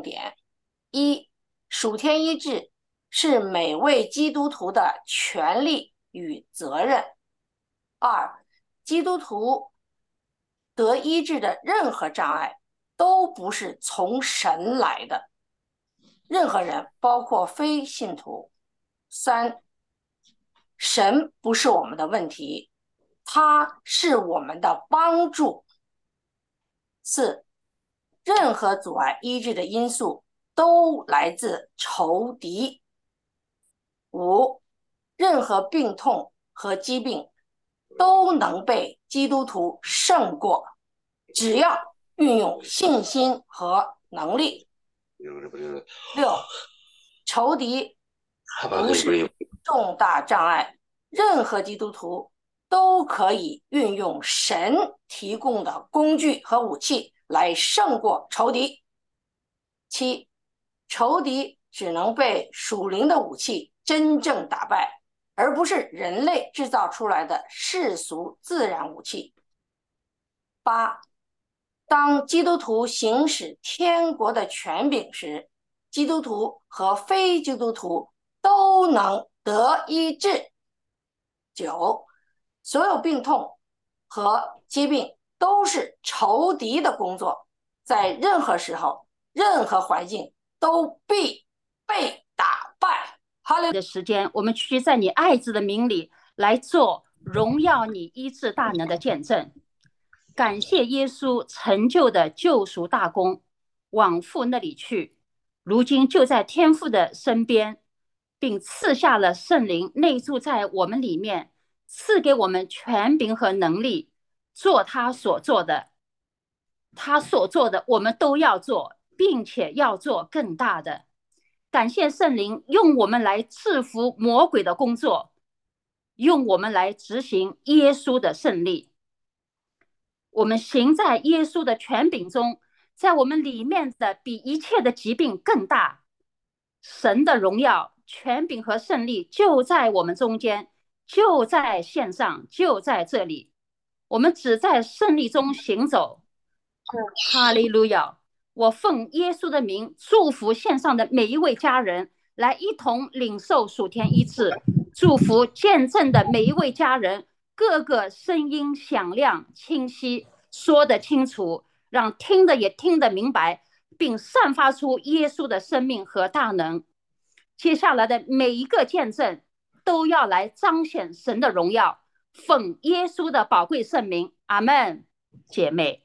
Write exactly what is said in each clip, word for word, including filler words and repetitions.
点：一、属天医治是每位基督徒的权利与责任；二、基督徒得医治的任何障碍都不是从神来的，任何人，包括非信徒。三、神不是我们的问题，他是我们的帮助。四、任何阻碍医治的因素都来自仇敌。五、任何病痛和疾病都能被基督徒胜过，只要运用信心和能力。六、仇敌不是重大障碍，任何基督徒都可以运用神提供的工具和武器来胜过仇敌。七、仇敌只能被属灵的武器真正打败，而不是人类制造出来的世俗自然武器。八、当基督徒行使天国的权柄时，基督徒和非基督徒都能得医治。九、所有病痛和疾病都是仇敌的工作，在任何时候、任何环境都必被打败。哈利的时间，我们去在你爱子的名里来做荣耀你医治大能的见证。感谢耶稣成就的救赎大功，往父那里去，如今就在天父的身边，并赐下了圣灵内住在我们里面，赐给我们权柄和能力，做他所做的。他所做的我们都要做，并且要做更大的。感谢圣灵用我们来制服魔鬼的工作，用我们来执行耶稣的胜利。我们行在耶稣的权柄中，在我们里面的比一切的疾病更大。神的荣耀、权柄和胜利就在我们中间，就在线上，就在这里。我们只在胜利中行走。哈利路亚！我奉耶稣的名祝福线上的每一位家人，来一同领受属天医治，祝福见证的每一位家人，各个声音响亮清晰，说得清楚，让听的也听得明白，并散发出耶稣的生命和大能。接下来的每一个见证都要来彰显神的荣耀，奉耶稣的宝贵圣名，阿们。姐妹，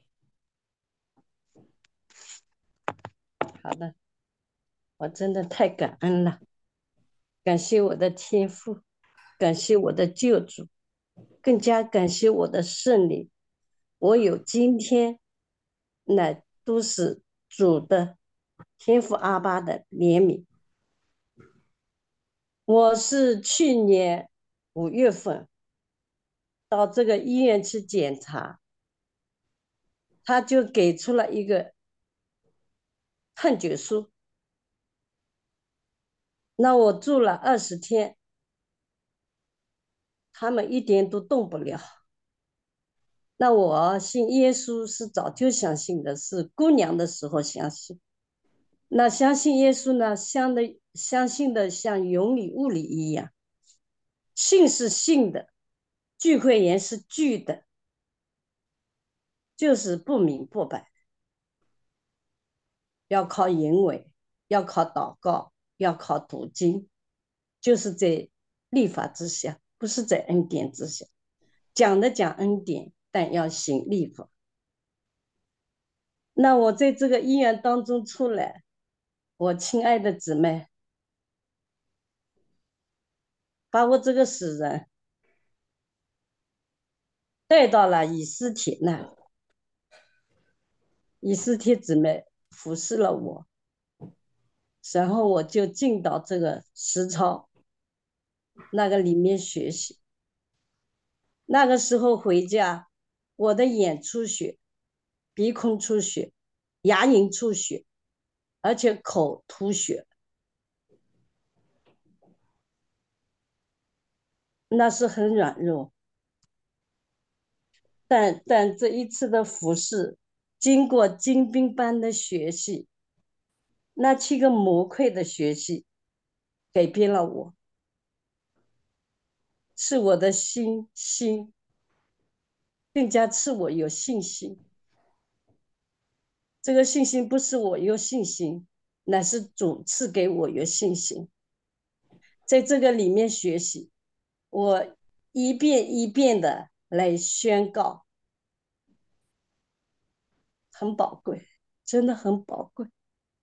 好的，我真的太感恩了，感谢我的天父，感谢我的救主，更加感谢我的圣灵。我有今天，乃都是主的天父阿爸的怜悯。我是去年五月份到这个医院去检查，他就给出了一个判决书。那我住了二十天，他们一点都动不了。那我信耶稣是早就相信的，是姑娘的时候相信。那相信耶稣呢，相的相信的像云里雾里一样。信是信的，聚会言是聚的，就是不明不白，要靠引为，要靠祷告，要靠读经，就是在律法之下，不是在恩典之下。讲的讲恩典，但要行律法。那我在这个医院当中出来，我亲爱的姊妹，把我这个死人带到了以斯帖那，以斯帖姊妹服侍了我，然后我就进到这个实操那个里面学习。那个时候回家，我的眼出血，鼻孔出血，牙龈出血，而且口吐血，那是很软弱。但但这一次的服侍，经过精兵般的学习， 那七个模块的学习改变了我，是我的心心更加使我有信心。这个信心不是我有信心，乃是主赐给我有信心。在这个里面学习，我一遍一遍的来宣告，很宝贵，真的很宝贵，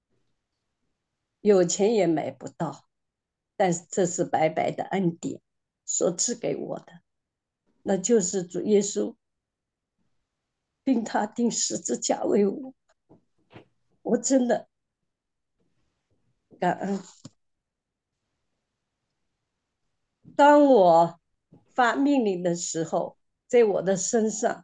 有钱也买不到，但是这是白白的恩典所赐给我的，那就是主耶稣并他钉十字架为我，我真的感恩。当我发命令的时候，在我的身上，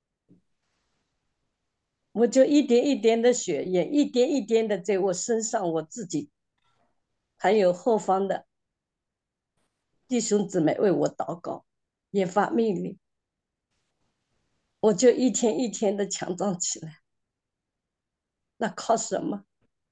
我就一点一点的血液，一点一点的在我身上，我自己还有后方的弟兄姊妹为我祷告，也发命令，我就一天一天的强壮起来。那靠什么？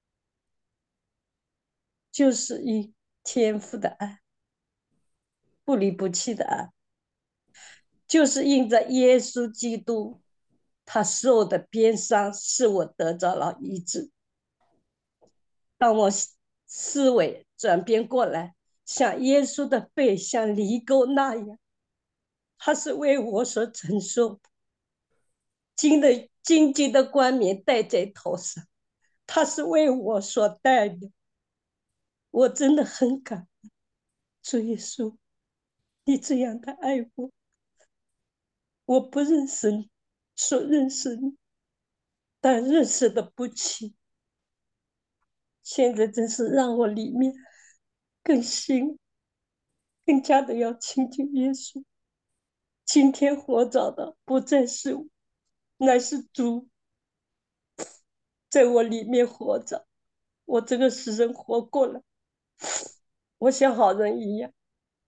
就是因天父的爱，不离不弃的爱，就是因着耶稣基督他受的鞭伤，使我得着了医治。当我思维转变过来，像耶稣的背像犁沟那样，他是为我所承受，金的荆棘的冠冕戴在头上，他是为我所戴的。我真的很感恩主耶稣，你这样的爱我，我不认识你，说认识你，但认识的不清。现在真是让我里面更新，更加的要亲近耶稣。今天活着的不再是我，乃是主在我里面活着。我这个死人活过了，我像好人一样。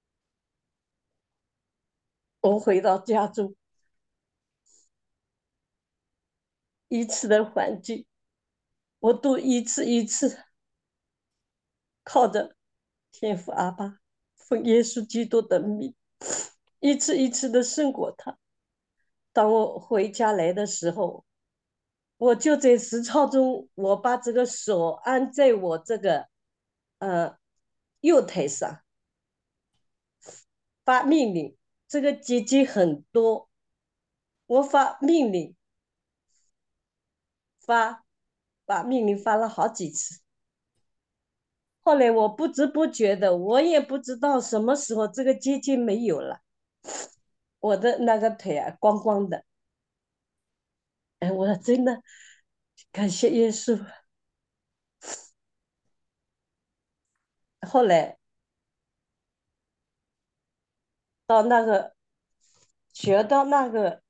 我回到家中，一次的环境，我都一次一次靠着天父阿爸，奉耶稣基督的名，一次一次的胜过他。当我回家来的时候，我就在实操中，我把这个手按在我这个呃右腿上，发命令，这个结节很多，我发命令，发把命令发了好几次。后来我不知不觉的，我也不知道什么时候这个结节没有了，我的那个腿啊光光的。哎，我真的感谢耶稣。后来到那个学到那个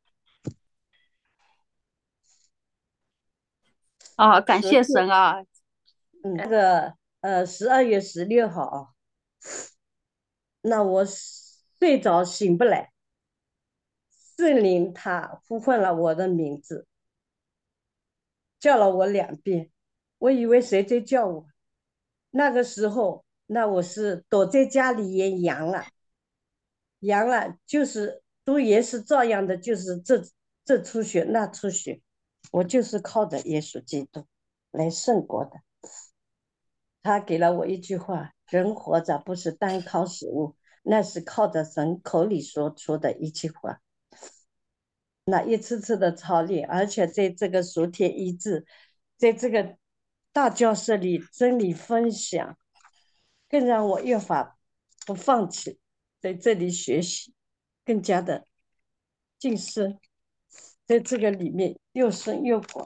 啊，感谢十月， 神啊！ 嗯，那个呃十二月十六号，那我睡着醒不来，圣灵他呼唤了我的名字，叫了我两遍，我以为谁在叫我。那个时候，那我是躲在家里也阳了，阳了就是都也是照样的，就是这这出血那出血，我就是靠着耶稣基督来胜过的。他给了我一句话：人活着不是单靠食物，那是靠着神口里说出的一句话。那一次次的操练，而且在这个昨天医治，在这个大教室里真理分享，更让我越发不放弃，在这里学习，更加的晋升，在这个里面又深又广，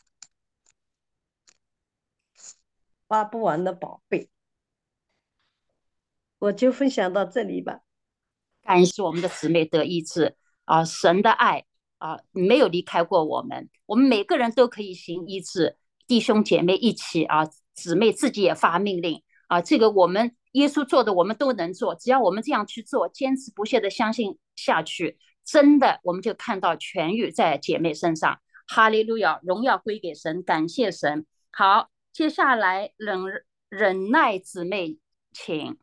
挖不完的宝贝。我就分享到这里吧。 感谢我们的姊妹得医治啊！神的爱啊，没有离开过我们，我们每个人都可以行医治，弟兄姐妹一起啊，姊妹自己也发命令啊，这个我们耶稣做的我们都能做，只要我们这样去做，坚持不懈的相信下去，真的我们就看到痊愈在姐妹身上。哈利路亚，荣耀归给神，感谢神。好， 接下来忍忍耐姊妹，请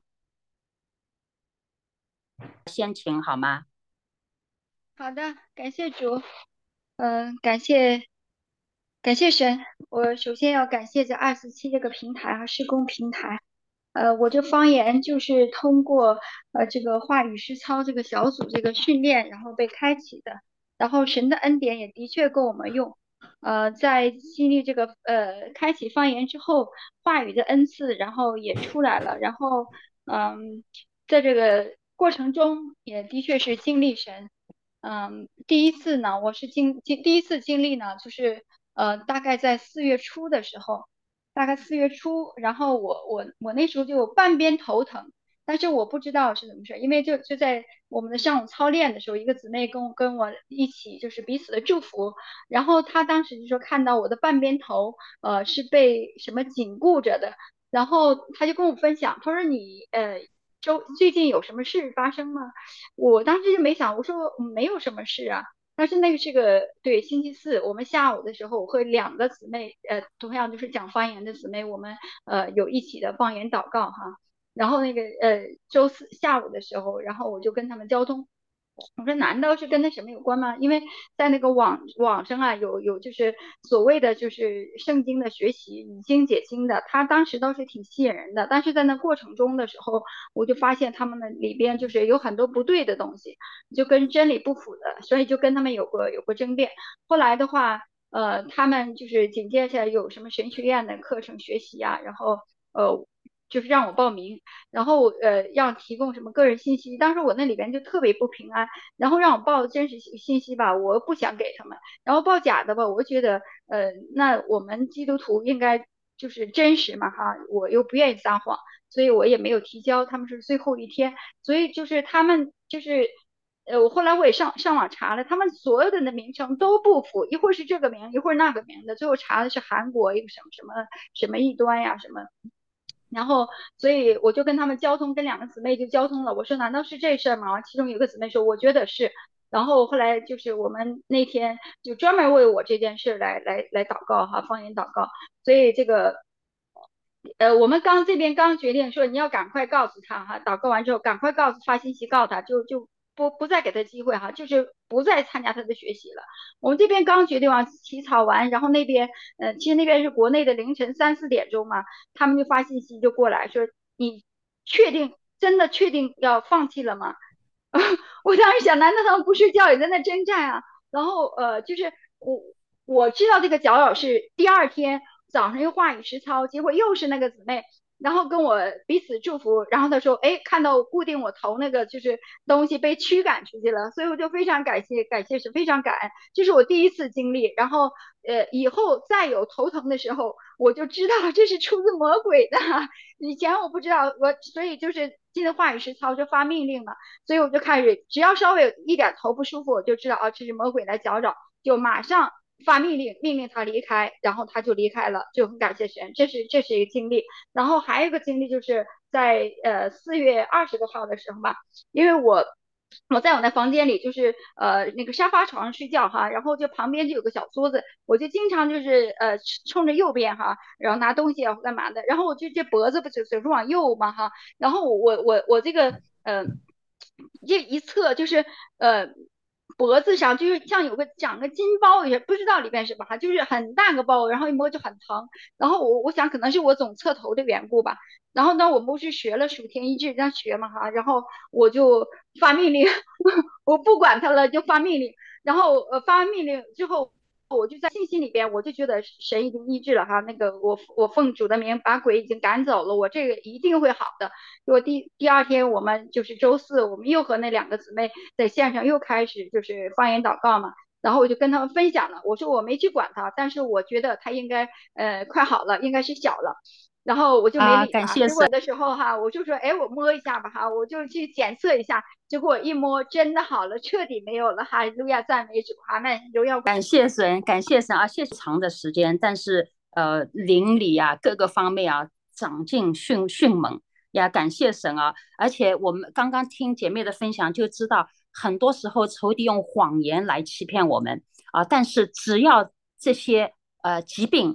先请好吗？ 好的，感谢主，嗯、感谢感谢神。我首先要感谢这二四七这个平台啊，施工平台。呃，我这方言就是通过呃这个话语实操这个小组这个训练，然后被开启的。然后神的恩典也的确够我们用。呃，在经历这个呃开启方言之后，话语的恩赐然后也出来了。然后嗯，在这个过程中也的确是经历神。嗯，第一次呢，我是经经第一次经历呢，就是呃大概在四月初的时候。大概四月初，然后我我我那时候就有半边头疼，但是我不知道是怎么事，因为就就在我们的上午操练的时候，一个姊妹跟我跟我一起就是彼此的祝福，然后她当时就说看到我的半边头呃是被什么紧固着的，然后她就跟我分享，她说你呃周最近有什么事发生吗？我当时就没想，我说嗯没有什么事啊。但是那个是个对星期四，我们下午的时候，我和两个姊妹，呃，同样就是讲方言的姊妹，我们呃有一起的方言祷告哈。然后那个呃周四下午的时候，然后我就跟他们交通，我说难道是跟那什么有关吗？因为在那个网网上啊，有有就是所谓的就是圣经的学习，以经解经的，他当时倒是挺吸引人的，但是在那过程中的时候，我就发现他们的里边就是有很多不对的东西。就跟真理不符的，所以就跟他们有过有过争辩。后来的话，呃，他们就是紧接着有什么神学院的课程学习啊，然后呃，就是让我报名，然后呃要提供什么个人信息，当时我那里边就特别不平安，然后让我报真实信息吧，我不想给他们，然后报假的吧，我觉得呃，那我们基督徒应该就是真实嘛哈，我又不愿意撒谎。所以我也没有提交，他们是最后一天，所以就是他们就是，呃，我后来我也上上网查了，他们所有的那名称都不符，一会儿是这个名，一会儿那个名的，最后查的是韩国一个什么什么什么异端呀什么，然后所以我就跟他们交通，跟两个姊妹就交通了，我说难道是这事儿吗？其中有个姊妹说我觉得是。然后后来就是我们那天就专门为我这件事来来来祷告哈，方言祷告。所以这个呃，我们刚这边刚决定说你要赶快告诉他哈，祷告完之后赶快告诉发信息告诉他，就就不不再给他机会哈，就是不再参加他的学习了。我们这边刚决定完起草完，然后那边呃，其实那边是国内的凌晨三四点钟嘛，他们就发信息就过来说你确定真的确定要放弃了吗？我当时想，难道他们不睡觉也在那征战啊？然后呃，就是我我知道这个搅扰是第二天早上又话语实操，结果又是那个姊妹，然后跟我彼此祝福，然后他说，哎，看到固定我头那个就是东西被驱赶出去了，所以我就非常感谢，感谢是非常感恩，这是我第一次经历，然后呃以后再有头疼的时候，我就知道这是出自魔鬼的，以前我不知道，我所以就是进了话语实操就发命令嘛。所以我就开始，只要稍微有一点头不舒服，我就知道啊，这是魔鬼来搅扰，就马上发命令，命令他离开，然后他就离开了，就很感谢神，这是这是一个经历。然后还有一个经历就是在呃四月二十多号的时候吧，因为我。我在我那房间里，就是呃那个沙发床上睡觉哈，然后就旁边就有个小桌子，我就经常就是呃冲着右边哈，然后拿东西啊干嘛的，然后我就这脖子不就总是往右嘛哈，然后我我我这个呃这一侧就是呃脖子上就是像有个长个金包也不知道里边是吧，就是很大个包，然后一摸就很疼，然后我我想可能是我总侧头的缘故吧，然后呢我们不是学了数天一致在学嘛哈，然后我就发命令，我不管他了就发命令，然后呃发完命令之后。我就在信息里边，我就觉得神已经医治了哈，那个我我奉主的名把鬼已经赶走了，我这个一定会好的。结果第第二天我们就是周四，我们又和那两个姊妹在线上又开始就是方言祷告嘛，然后我就跟他们分享了，我说我没去管他，但是我觉得他应该呃快好了，应该是小了。然后我就没啊， 理他， 感谢神。 结果的时候哈，我就说，哎，我摸一下吧哈，我就去检测一下，结果一摸真的好了，彻底没有了，哈利路亚，赞美主，阿门，荣耀。 感谢神，感谢神啊！谢谢长的时间，但是呃，邻里啊，各个方面啊，长进迅迅猛呀，感谢神啊！而且我们刚刚听姐妹的分享，就知道很多时候仇敌用谎言来欺骗我们啊，但是只要这些呃疾病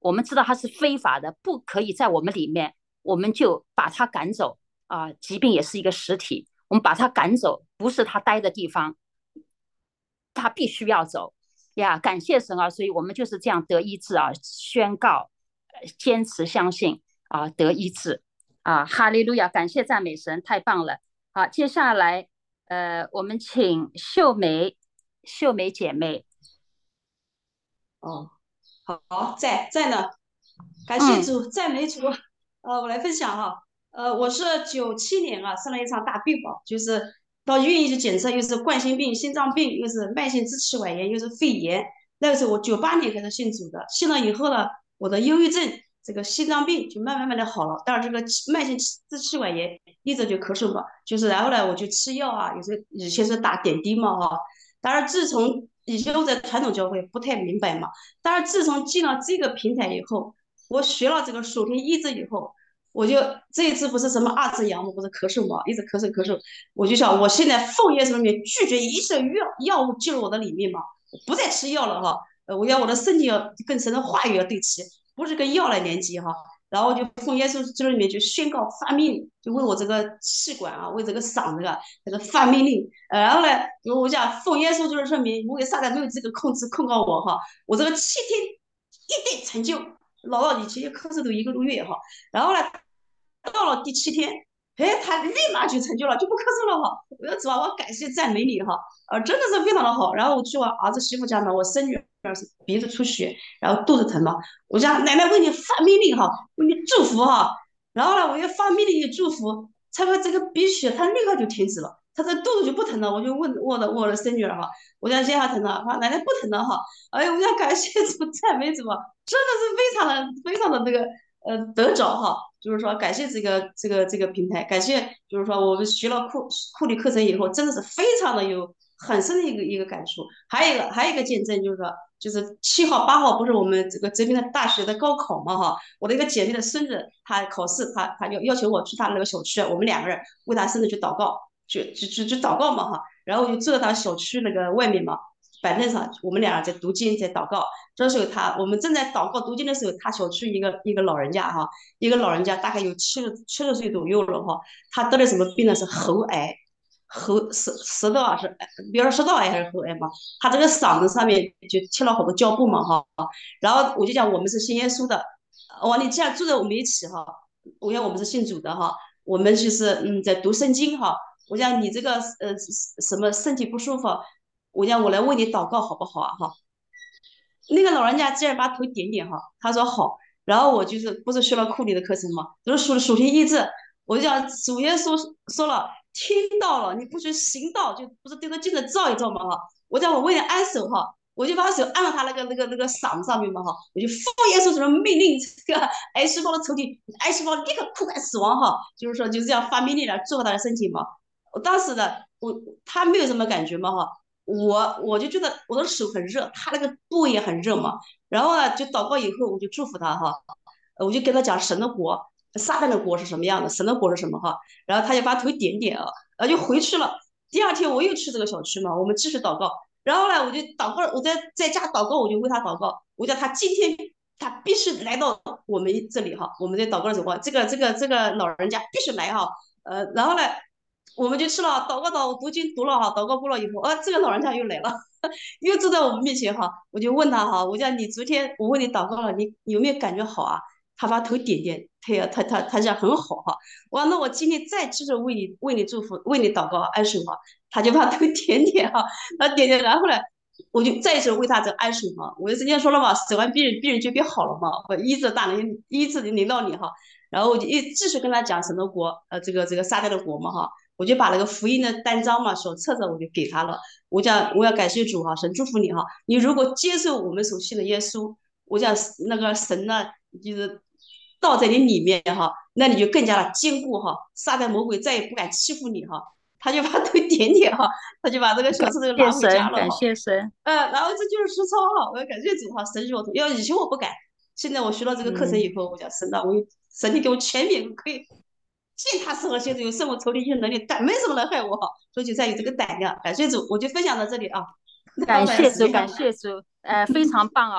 我们知道它是非法的，不可以在我们里面，我们就把它赶走啊、呃。疾病也是一个实体，我们把它赶走，不是它待的地方，它必须要走呀。感谢神啊，所以我们就是这样得医治啊，宣告、呃、坚持相信啊，得医治啊，哈利路亚！感谢赞美神，太棒了。好，接下来呃，我们请秀梅，秀梅姐妹。 哦，好，在在呢，感谢嗯主，赞美主。呃，我来分享哈，呃，我是九七年啊生了一场大病吧，就是到医院一去检测，又是冠心病、心脏病，又是慢性支气管炎，又是肺炎。那个时候我九八年开始信主的，信了以后呢，我的忧郁症、这个心脏病就慢慢慢的好了，但是这个慢性支气管炎一直就咳嗽嘛，就是然后呢我就吃药啊，有时候以前是打点滴嘛哈，但是自从以前我在传统教会不太明白嘛，但是自从进了这个平台以后，我学了这个属天医治以后，我就这一次不是什么二次阳嘛，不是咳嗽嘛，一直咳嗽咳嗽，我就想我现在奉耶稣里面拒绝一切药药物进入我的里面嘛，我不再吃药了哈，呃，我要我的身体要跟神的话语要对齐，不是跟药来连接哈。然后就奉耶稣这里面就宣告发命令，就为我这个气管啊，为这个嗓子啊，这个发命令。呃，然后呢，我讲奉耶稣就是说明我给撒旦没有这个控制控告我哈，我这个七天一定成就。姥姥以前咳嗽都一个多月哈，然后呢，到了第七天，哎，他立马就成就了，就不咳嗽了哈。我要主啊，我感谢赞美你哈，呃，真的是非常的好。然后我去我儿子媳妇家呢，我孙女儿是鼻子出血，然后肚子疼嘛，我讲奶奶为你发命令哈，为你祝福哈。然后呢，我又发命令祝福，他说这个鼻血他立刻就停止了，他的肚子就不疼了。我就问我的我的孙女儿哈，我讲现在疼了，他奶奶不疼了哈。哎呦，我想感谢主赞美主啊，真的是非常的非常的那个呃得着哈。就是说，感谢这个这个这个平台，感谢就是说我们学了库库里课程以后，真的是非常的有很深的一个一个感触。还有一个还有一个见证就是说，就是七号八号不是我们这个这边的大学的高考嘛哈，我的一个姐妹的孙子他考试，他他就要求我去他那个小区，我们两个人为他孙子去祷告，去去去去祷告嘛哈，然后我就坐在他小区那个外面嘛。板凳上，我们俩在读经，在祷告。这时候他，我们正在祷告读经的时候，他小区一个一个老人家哈，一个老人家大概有七十七十岁左右了哈，他得了什么病呢？是喉癌，喉食食道啊是，比如说食道癌还是喉癌嘛？他这个嗓子上面就贴了好多胶布嘛哈。然后我就讲我们是信耶稣的，哇，你既然住在我们一起哈，我讲我们是信主的哈，我们就是嗯在读圣经哈。我讲你这个呃什么身体不舒服。我讲我来为你祷告好不好啊哈？那个老人家竟然把头点点哈，他说好。然后我就是不是学了库里的课程嘛，都是属属天医治。我就讲主耶稣说了，听到了你不去行道，就不是对着镜子照一照嘛哈。我讲我为你按手哈，我就把手按到他那个那个那个嗓子上面嘛哈，我就奉耶稣什么命令这个癌细胞的抽屉，癌细胞立刻枯干死亡哈，就是说就是这样发命令来祝福他的身体嘛。我当时呢，我他没有什么感觉嘛哈。我我就觉得我的手很热，他那个部位也很热嘛。然后呢，就祷告以后，我就祝福他哈，我就跟他讲神的国、撒旦的国是什么样的，神的国是什么哈。然后他就把头点点啊，然后就回去了。第二天我又去这个小区嘛，我们继续祷告。然后呢，我就祷告，我在在家祷告，我就为他祷告，我叫他今天他必须来到我们这里哈。我们在祷告的时候，这个这个这个老人家必须来哈。呃，然后呢。我们就去了，祷告祷读经读了哈，祷告过了以后，啊，这个老人家又来了，又坐在我们面前哈，我就问他哈，我讲你昨天我为你祷告了，你有没有感觉好啊？他把头点点，他呀，他他他讲很好哈。我那我今天再继续为你为你祝福，为你祷告安守哈，他就把头点点哈，他点点，然后呢，我就再一次为他这安守哈。我之前说了嘛，手完病人病人就变好了嘛，我医治大能医治领导你哈，然后我就一继续跟他讲神的国，呃，这个这个撒旦的国嘛哈。我就把那个福音的单张嘛，小册子我就给他了。我讲我要感谢主哈，神祝福你哈。你如果接受我们所信的耶稣，我讲那个神呢，就是道在你里面哈，那你就更加的坚固哈，撒旦魔鬼再也不敢欺负你哈。他就把头点点哈，他就把这个小册子拿回家了哈。 感谢神， 呃，然后这就是实操哈，我要感谢主哈，神助我，要以前我不敢，现在我学了这个课程以后，我讲神呐，我神你给我全免可以。见他时候现在有生活抽离性能力，但没什么能害我，所以就在于这个胆量。感谢主，我就分享到这里啊。 感谢主，感谢主，呃，非常棒啊！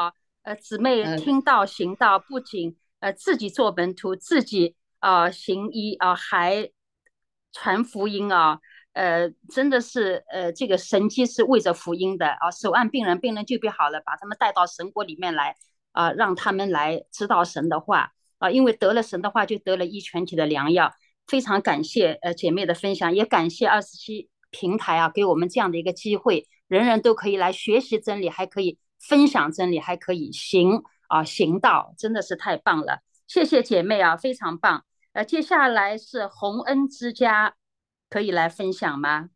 呃姊妹呃听到行道，不仅呃自己做门徒，自己啊、呃行医啊、呃还传福音啊。呃，真的是呃，这个神迹是为着福音的啊，手按病人，病人就病好了，把他们带到神国里面来啊，让他们来知道神的话啊，因为得了神的话，就得了医全体的良药。非常感谢呃姐妹的分享，也感谢二十七平台啊，给我们这样的一个机会，人人都可以来学习真理，还可以分享真理，还可以行啊行道，真的是太棒了，谢谢姐妹啊，非常棒。呃，接下来是洪恩之家，可以来分享吗？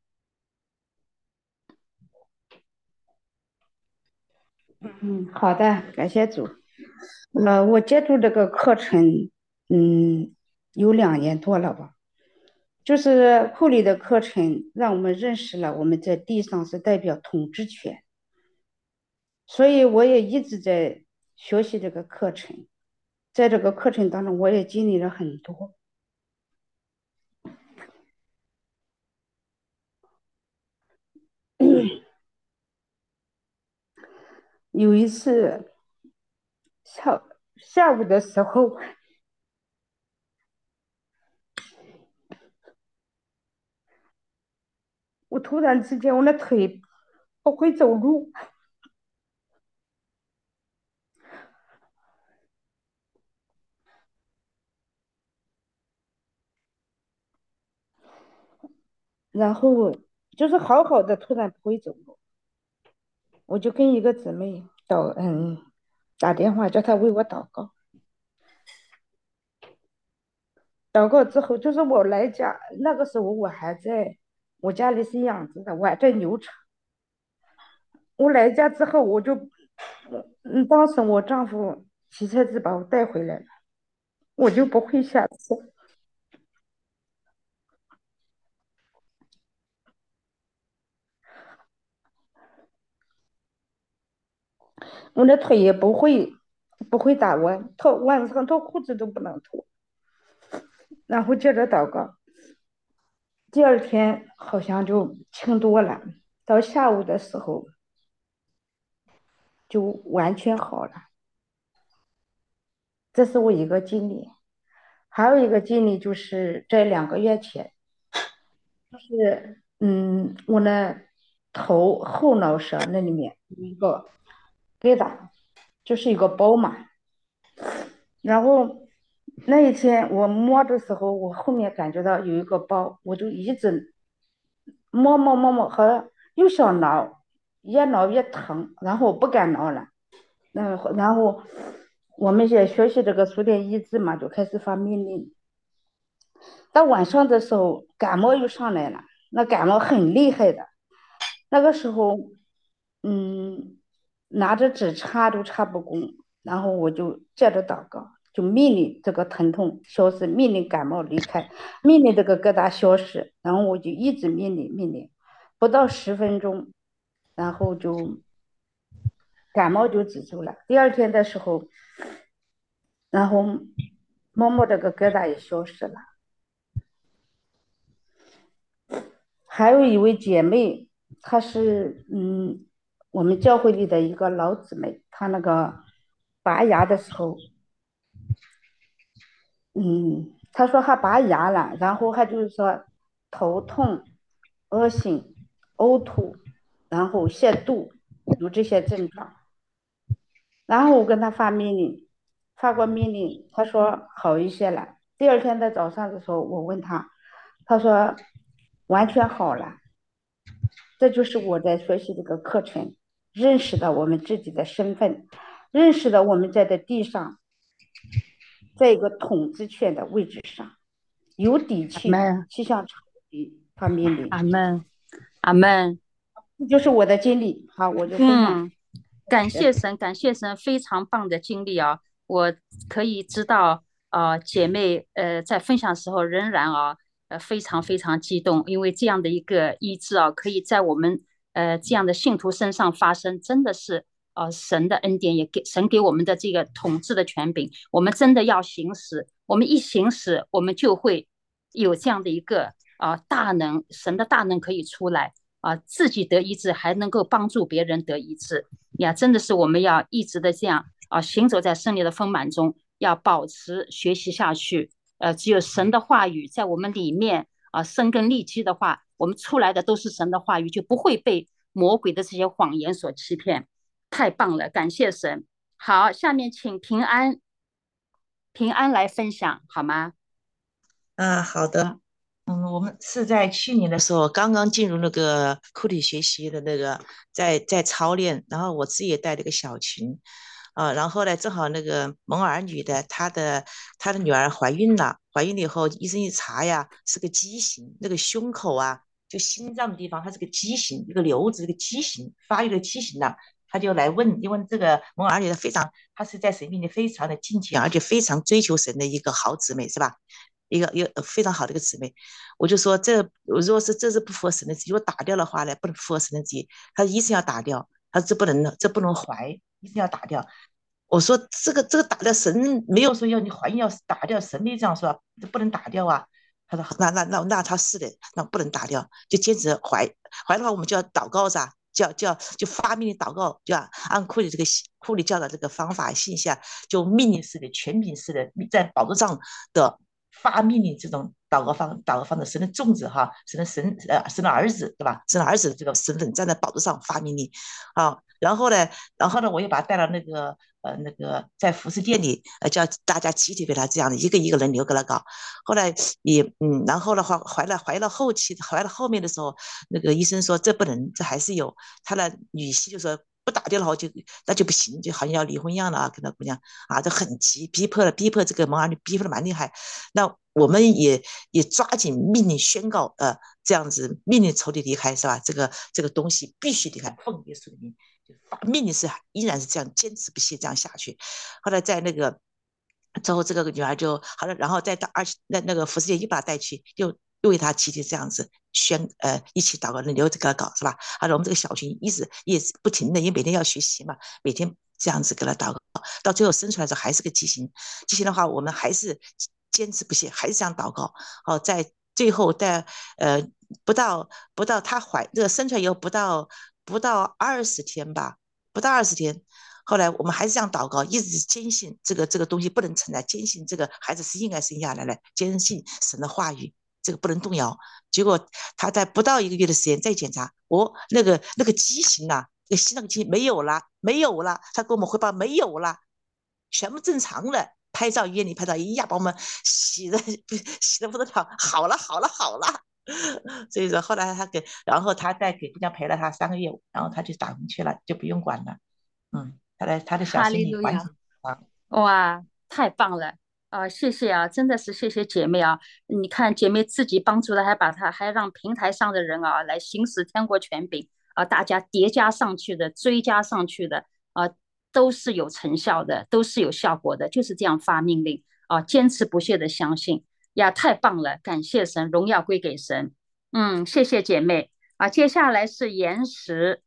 嗯，好的，感谢主。呃，我接触这个课程，嗯，有两年多了吧。就是护理的课程，让我们认识了我们在地上是代表统治权，所以我也一直在学习这个课程。在这个课程当中，我也经历了很多。有一次下下午的时候，我突然之间我的腿不会走路，然后就是好好的突然不会走路，我就跟一个姊妹祷嗯打电话叫她为我祷告。祷告之后，就是我来家那个时候，我还在我家里是养殖的，我还在牛场。我来家之后，我就嗯，当时我丈夫骑车子把我带回来了，我就不会下车，我的腿也不会不会打弯，脱晚上脱裤子都不能脱。然后接着祷告，第二天好像就轻多了，到下午的时候就完全好了。这是我一个经历。还有一个经历就是在两个月前，就是嗯，我的头后脑勺那里面有一个疙瘩，就是一个包嘛。然后那一天我摸的时候，我后面感觉到有一个包，我就一直摸摸摸摸，和又想挠，越挠越疼，然后我不敢挠了。那然后我们也学习这个书店医治嘛，就开始发命令。到晚上的时候，感冒又上来了，那感冒很厉害的。那个时候，嗯，拿着纸擦都擦不工，然后我就接着祷告，就命令这个疼痛消失，命令感冒离开，命令这个疙瘩消失，然后我就一直命令命令，不到十分钟，然后就感冒就止住了。第二天的时候，然后摸摸这个疙瘩也消失了。还有一位姐妹，她是嗯，我们教会里的一个老姊妹，她那个拔牙的时候，嗯，她说她拔牙了，然后她就是说头痛、恶心、呕吐，然后泻肚，有这些症状。然后我跟她发命令，发过命令，她说好一些了。第二天的早上的时候，我问她，她说完全好了。这就是我在学习这个课程，认识到我们自己的身份，认识到我们在这地上，在一个统治权的位置上，有底气去向朝廷发命令。 阿门，阿门。 这就是我的经历。好，我就分享。 嗯，感谢神，感谢神，非常棒的经历啊！我可以知道，呃，姐妹呃在分享时候仍然啊，呃非常非常激动，因为这样的一个医治啊，可以在我们呃这样的信徒身上发生，真的是呃神的恩典，也给神给我们的这个统治的权柄，我们真的要行使，我们一行使，我们就会有这样的一个啊、呃、大能，神的大能可以出来。啊，自己得医治，还能够帮助别人得医治呀，真的是我们要一直的这样啊，行走在圣灵的丰满中，要保持学习下去。呃，只有神的话语在我们里面啊生根立基的话，我们出来的都是神的话语，就不会被魔鬼的这些谎言所欺骗。太棒了，感谢神。好，下面请平安，平安来分享好吗？ 啊，好的。嗯，我们是在去年的时候刚刚进入那个库里学习的那个，在在操练，然后我自己也带了个小群，啊，然后呢，正好那个蒙儿女的，她的她的女儿怀孕了，怀孕了以后，医生一查呀，是个畸形，那个胸口啊，就心脏的地方，它是个畸形，一个瘤子，一个畸形，发育的畸形了。他就来问，因为这个蒙儿女的非常，她是在神面前非常的敬虔，而且非常追求神的一个好姊妹，是吧？一个一个非常好的一个姊妹，我就说这如果是这是不符合神的旨意，如果打掉的话呢，不能符合神的旨意。他医生要打掉，他说这不能这不能怀，医生要打掉。我说这个这个打掉神没有说要你怀孕要打掉，神没这样说，这不能打掉啊。他说那那那那他是的，那不能打掉，就坚持怀怀的话，我们就要祷告噻，就要就要就发命令祷告，就要按库里这个库里教导这个方法信下，就命令式的权柄式的在宝座上的发命令这种祷告方祷告方的神的种子哈，神的神呃神的儿子对吧？神的儿子这个身份站在宝座上发命令啊，然后呢，然后呢，我又把他带到那个呃那个在服饰店里，呃叫大家集体给他这样的一个一个人留给他搞，后来也嗯，然后的话怀了怀了后期怀了后面的时候，那个医生说这不能，这还是有他的女婿就说。不打掉的话就那就不行，就好像要离婚一样的啊，跟那姑娘啊，这很急，逼迫了逼迫这个蒙儿女逼迫的蛮厉害。那我们也也抓紧命令宣告，呃，这样子命令仇敌离开是吧？这个这个东西必须离开，奉耶稣的名，就发命令是依然是这样坚持不懈这样下去。后来在那个之后，这个女孩就好了，然后再到二那那个服饰店又把她带去，又又为她集体这样子宣呃一起祷告，轮流这个搞是吧？好了，我们这个小群一直一直不停的，因为每天要学习嘛，每天这样子给她祷告，到最后生出来的时候还是个畸形，畸形的话我们还是坚持不懈，还是这样祷告。哦，在最后在呃不到不到她怀这个生出来以后不到不到二十天吧，不到二十天。后来我们还是这样祷告，一直坚信这个这个东西不能承认，坚信这个孩子是应该生下来的，坚信神的话语，这个不能动摇。结果他在不到一个月的时间再检查，哦，那个那个畸形呐、啊，那个心脏畸没有了，没有了，他给我们汇报没有了，全部正常了。拍照医院里拍照，一下把我们洗的洗的不得了，好了好了好了。所以说后来他给，然后他再给姑娘陪了他三个月，然后他就打工去了，就不用管了。嗯。他的他的小哈心利路亚！ 理完全啊， 哇，太棒了啊、呃！谢谢啊，真的是谢谢姐妹啊！你看姐妹自己帮助了，还把她还让平台上的人啊来行使天国权柄啊、呃，大家叠加上去的、追加上去的啊、呃，都是有成效的，都是有效果的，就是这样发命令啊、呃，坚持不懈的相信呀，太棒了！感谢神，荣耀归给神。嗯，谢谢姐妹啊、呃，接下来是岩石。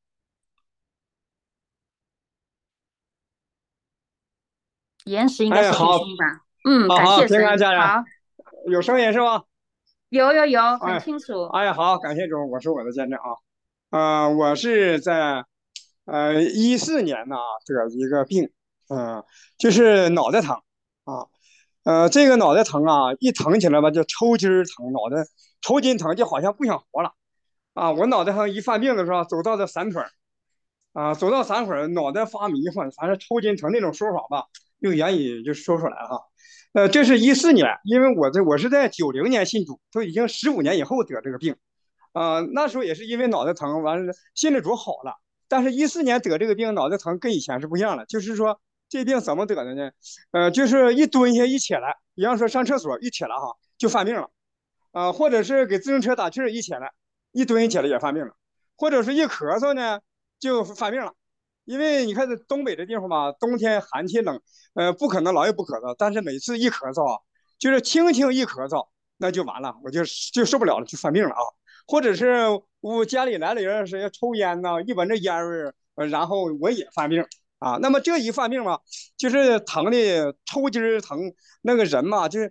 岩石应该哎， 是弟好， 兄吧？嗯， 好好， 感谢神。 平安家人， 好， 有声音是吧？ 有有有，很哎， 清楚。 哎，好，感谢主，我说我的见证啊，呃，我是在呃一四年呢得一个病，嗯、呃，就是脑袋疼啊，呃，这个脑袋疼啊，一疼起来吧就抽筋儿疼，脑袋抽筋疼就好像不想活了啊。我脑袋上一犯病的时候，走到这散腿儿啊，走到散腿儿，脑袋发迷糊，反正抽筋疼那种说法吧。用言语就说出来了哈，呃，这是一四年，因为我这我是在九零年信主，都已经十五年以后得这个病，啊、呃，那时候也是因为脑袋疼，完了信了主好了，但是一四年得这个病，脑袋疼跟以前是不一样了，就是说这病怎么得的呢？呃，就是一蹲下一起来，比方说上厕所一起来哈就犯病了，啊、呃，或者是给自行车打气一起来，一蹲起来也犯病了，或者是一咳嗽呢就犯病了。因为你看这东北这地方吧，冬天寒气冷，呃，不可能老也不咳嗽，但是每次一咳嗽啊，就是轻轻一咳嗽，那就完了，我就就受不了了，就犯病了啊。或者是我家里来了人是要抽烟呢，一闻着烟味儿，然后我也犯病啊。那么这一犯病嘛，就是疼的抽筋疼，那个人嘛，就是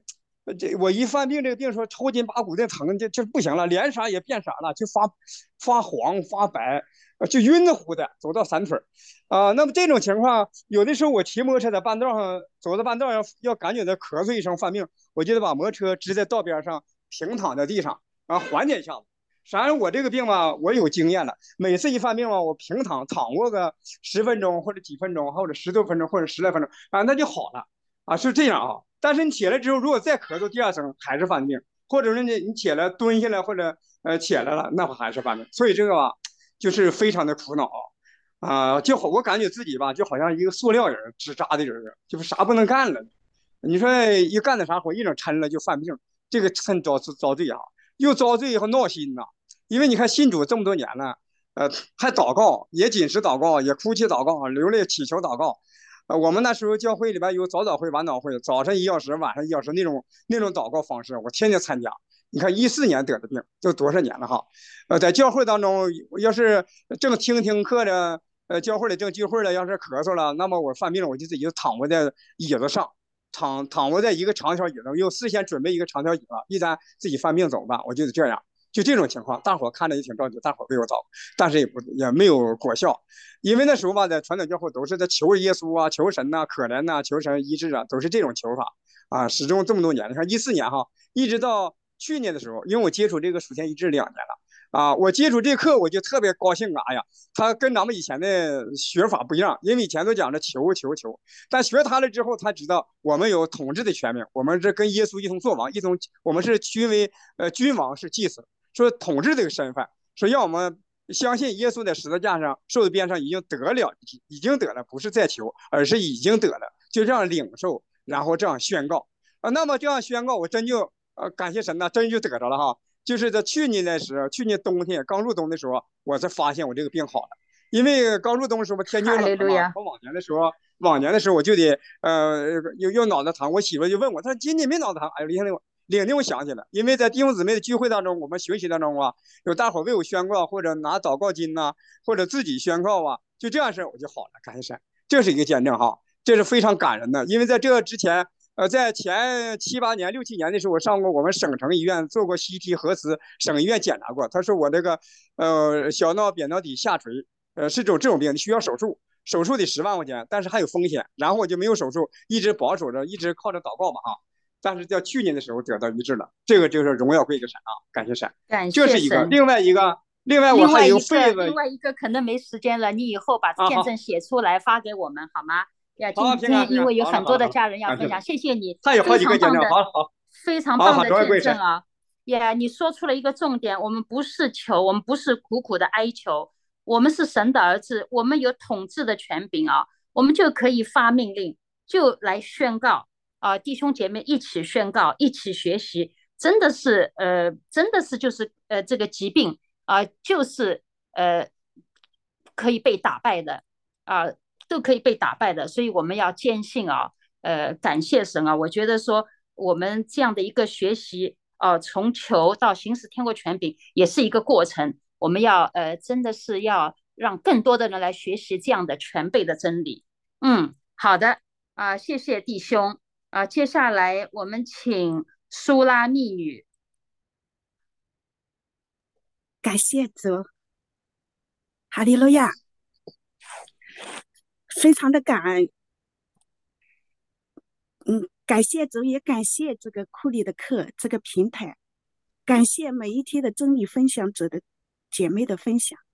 呃这我一犯病，这个病说抽筋拔骨的疼，就就不行了，脸色也变色了，就发发黄发白，呃就晕乎乎的，走到三腿儿啊。那么这种情况，有的时候我骑摩托车在半道上走到半道要要赶紧的咳嗽一声犯病，我就得把摩托车支在道边上，平躺在地上，然后缓解一下子。实际上我这个病吧，我有经验了。每次一犯病吧，我平躺躺过个十分钟或者几分钟，或者十多分钟或者十来分钟，啊，那就好了啊，是这样啊。但是你起来之后，如果再咳嗽第二声，还是犯病，或者是你你起来蹲下来或者呃起来了，那还是犯病。所以这个吧，就是非常的苦恼啊，就好，我感觉自己吧，就好像一个塑料人，纸扎的人，就是啥不能干了。你说一干点啥活，一整抻了就犯病，这个很遭遭罪啊。又遭罪以后闹心呐，因为你看信主这么多年了，呃，还祷告，也谨实祷告，也哭泣祷告，流泪祈求祷告。呃，我们那时候教会里边有早早会、晚早会，早上一小时，晚上一小时那种那种祷告方式，我天天参加。你看一四年得的病，就多少年了哈。呃，在教会当中，要是正听听课的，呃，教会里正聚会了，要是咳嗽了，那么我犯病了，我就自己就躺卧在椅子上。躺躺卧在一个长条椅子，又事先准备一个长条椅子，一旦自己犯病怎么办？我就是这样，就这种情况，大伙看着也挺着急，大伙为我祷，但是也不也没有果效，因为那时候吧，在传统教会都是在求耶稣啊、求神呐、啊、可怜呐、啊、求神医治啊，都是这种求法啊，始终这么多年，你看一四年哈，一直到去年的时候，因为我接触这个属天医治两年了。啊，我接触这课我就特别高兴啊！哎呀，他跟咱们以前的学法不一样，因为以前都讲着求求求，但学他了之后，他知道我们有统治的权柄，我们是跟耶稣一同作王，一同我们是君为呃君王是祭司，说统治这个身份，说让我们相信耶稣在十字架上受的鞭伤已经得了，已经得了，不是在求，而是已经得了，就这样领受，然后这样宣告啊。那么这样宣告，我真就呃感谢神呐，真就得着了哈。就是在去年的时候，去年冬天刚入冬的时候，我才发现我这个病好了。因为刚入冬的时候天就冷了嘛，我往年的时候，往年的时候我就得呃又又脑子疼，我媳妇就问我，她说今年没脑子疼，哎呦，领领领令我想起来，因为在弟兄姊妹的聚会当中，我们学习当中啊，有大伙为我宣告，或者拿祷告巾呐、啊，或者自己宣告啊，就这样式我就好了，感谢神，这是一个见证哈，这是非常感人的，因为在这之前。呃，在前七八年、六七年的时候，我上过我们省城医院做过 C T 核磁，省医院检查过。他说我这个呃小脑扁桃体下垂，呃是种这种病，需要手术，手术得十万块钱，但是还有风险。然后我就没有手术，一直保守着，一直靠着祷告吧啊。但是在去年的时候得到医治了，这个就是荣耀归给神啊，感谢神。 感谢神。 这是一个，另外一个，另外我还有肺子， 另外一个可能没时间了，你以后把见证写出来发给我们好吗？呀，今天因为有很多的家人要分享，谢谢你， 他有好几个见证，好好， 非常棒的见证啊！呀，你说出了一个重点，我们不是求，我们不是苦苦的哀求，我们是神的儿子，我们有统治的权柄啊，我们就可以发命令，就来宣告啊，弟兄姐妹一起宣告，一起学习，真的是呃，真的是就是呃，这个疾病啊、呃，就是呃，可以被打败的啊。呃都可以被打败的，所以我们要坚信啊，呃，感谢神啊！我觉得说我们这样的一个学习，呃，从求到行使天国权柄，也是一个过程。我们要呃，真的是要让更多的人来学习这样的全备的真理。嗯，好的啊、呃，谢谢弟兄啊、呃。接下来我们请苏拉密女， 感谢主，哈利路亚。非常的感恩，嗯，感谢主，也感谢这个库里的课这个平台，感谢每一天的真理分享者的姐妹的分享，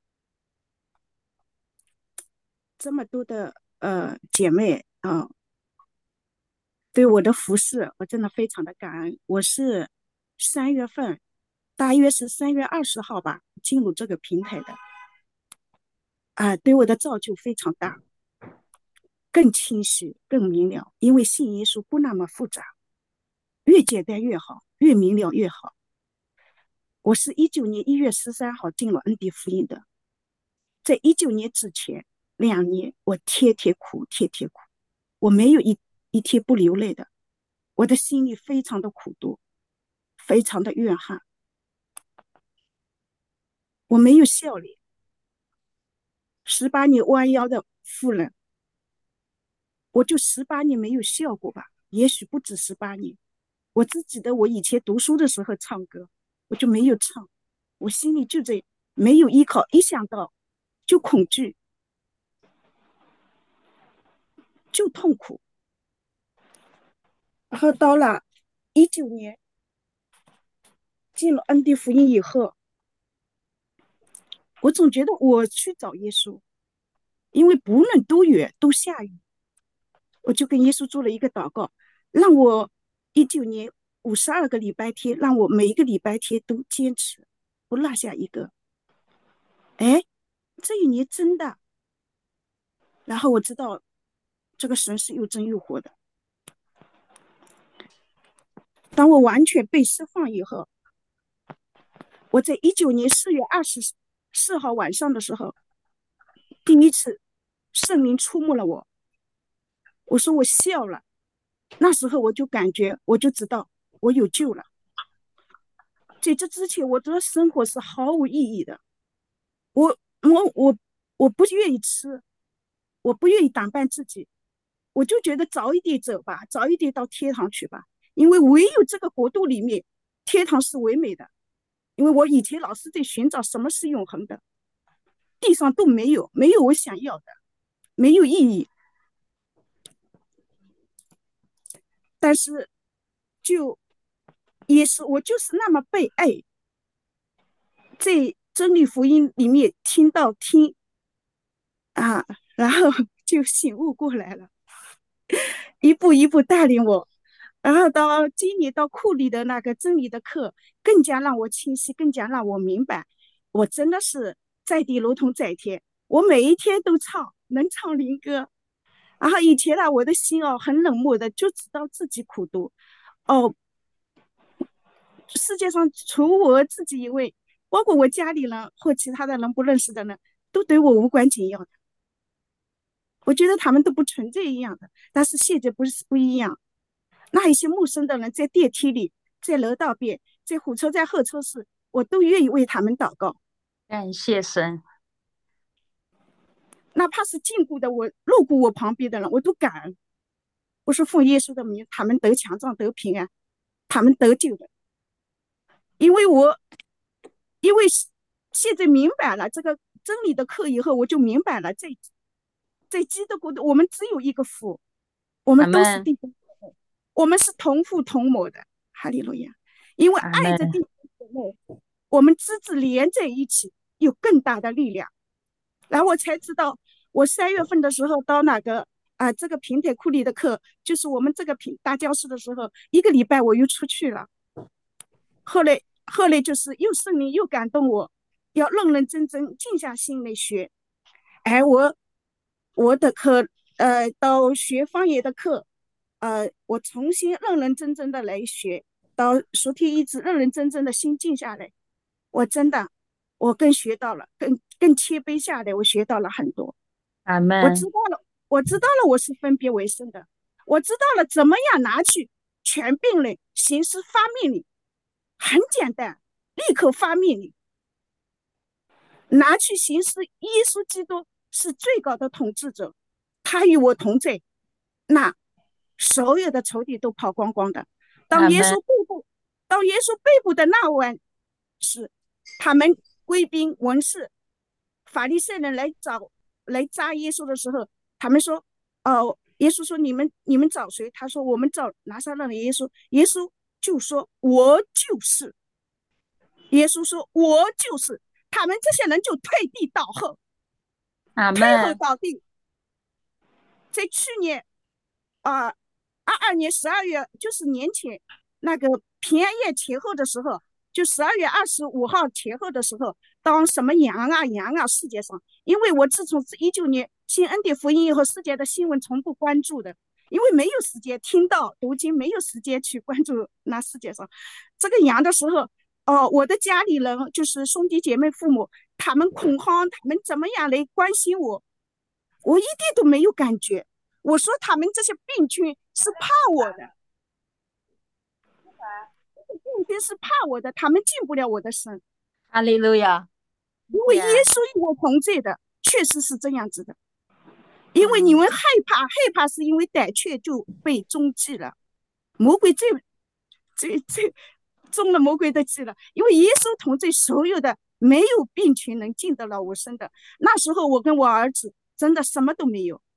这么多的呃姐妹啊、呃，对我的服侍，我真的非常的感恩。我是三月份，大约是三月二十号吧，进入这个平台的，啊、呃，对我的造就非常大。更清晰更明了，因为信耶稣不那么复杂，越简单越好，越明了越好。我是一九年一月十三号进了恩典福音的，在一九年之前两年我天天哭天天哭，我没有一一天不流泪的，我的心里非常的苦毒，非常的怨恨，我没有笑脸，十八年弯腰的妇人，我就十八年没有笑过吧，也许不止十八年， 我自己的，我以前读书的时候唱歌，我就没有唱，我心里就在没有依靠，一想到就恐惧，就痛苦。然后到了一九年进了恩典福音以后，我总觉得我去找耶稣，因为不论多远都下雨，我就跟耶稣做了一个祷告，让我一九年五十二个礼拜天，让我每一个礼拜天都坚持，不落下一个。哎，这一年真的，然后我知道这个神是又真又活的。当我完全被释放以后，我在一九年四月二十四号晚上的时候，第一次圣灵触摸了我，我说我笑了。那时候我就感觉，我就知道我有救了。在这之前，我的生活是毫无意义的。我我我我不愿意吃，我不愿意打扮自己，我就觉得早一点走吧，早一点到天堂去吧。因为唯有这个国度里面，天堂是唯美的。因为我以前老是在寻找什么是永恒的，地上都没有，没有我想要的，没有意义。但是就也是我就是那么被爱，在真理福音里面听到听啊，然后就醒悟过来了，一步一步带领我。然后到今年到库里的那个真理的课，更加让我清晰，更加让我明白，我真的是在地如同在天。我每一天都唱，能唱灵歌。然后以前呢，我的心哦很冷漠的，就知道自己苦读。哦，世界上除我自己以外，包括我家里人或其他的人不认识的人，都对我无关紧要的。我觉得他们都不存在一样的，但是现在不是不一样。那一些陌生的人在电梯里，在楼道边，在火车站候车室，我都愿意为他们祷告。 感谢神。 哪怕是禁锢的我路过我旁边的人，我都感恩。我说奉耶稣的名，他们得强壮得平安，他们得救的。因为我因为现在明白了这个真理的课以后，我就明白了，在在基督国度，我们只有一个父，我们都是弟兄，我们是同父同母的。哈利路亚！因为爱着弟兄姐妹，我们枝子连在一起，有更大的力量。然后我才知道，我三月份的时候到那个啊、呃、这个平台库里的课，就是我们这个平大教室的时候，一个礼拜我又出去了。后来后来就是又圣灵又感动我，要认认真真静下心来学。哎，我我的课呃到学方言的课，呃我重新认认真真的来学，到昨天一直认认真真的心静下来，我真的我更学到了，更更谦卑下来，我学到了很多。 阿们。 我知道了，我知道了，我是分别为圣的，我知道了怎么样拿去权柄来行使发命令，很简单，立刻发命令，拿去行使。耶稣基督是最高的统治者，他与我同在，那所有的仇敌都跑光光的。当耶稣背部，当耶稣背部的那晚是他们贵宾文士法利赛人来找来扎耶稣的时候，他们说哦，耶稣说你们你们找谁？他说我们找拿撒勒的耶稣。耶稣就说我就是。耶稣说我就是。他们这些人就退地倒后，退后倒地。在去年啊二二年十二月，就是年前那个平安夜前后的时候，就十二月二十五号前后的时候，当什么羊啊羊啊世界上，因为我自从一九年信恩典福音以后，世界的新闻从不关注的，因为没有时间听到读经，没有时间去关注那世界上这个羊的时候。哦，我的家里人就是兄弟姐妹父母，他们恐慌，他们怎么样来关心我，我一点都没有感觉。我说他们这些病菌是怕我的，病菌是怕我的，他们进不了我的身。 哈利路亚！ 因为耶稣与我同在的，确实是这样子的。因为你们害怕，害怕是因为胆怯就被终结了。魔鬼最最最中了魔鬼的计了，因为耶稣同在所有的，没有病群能进得了我身的。那时候我跟我儿子真的什么都没有，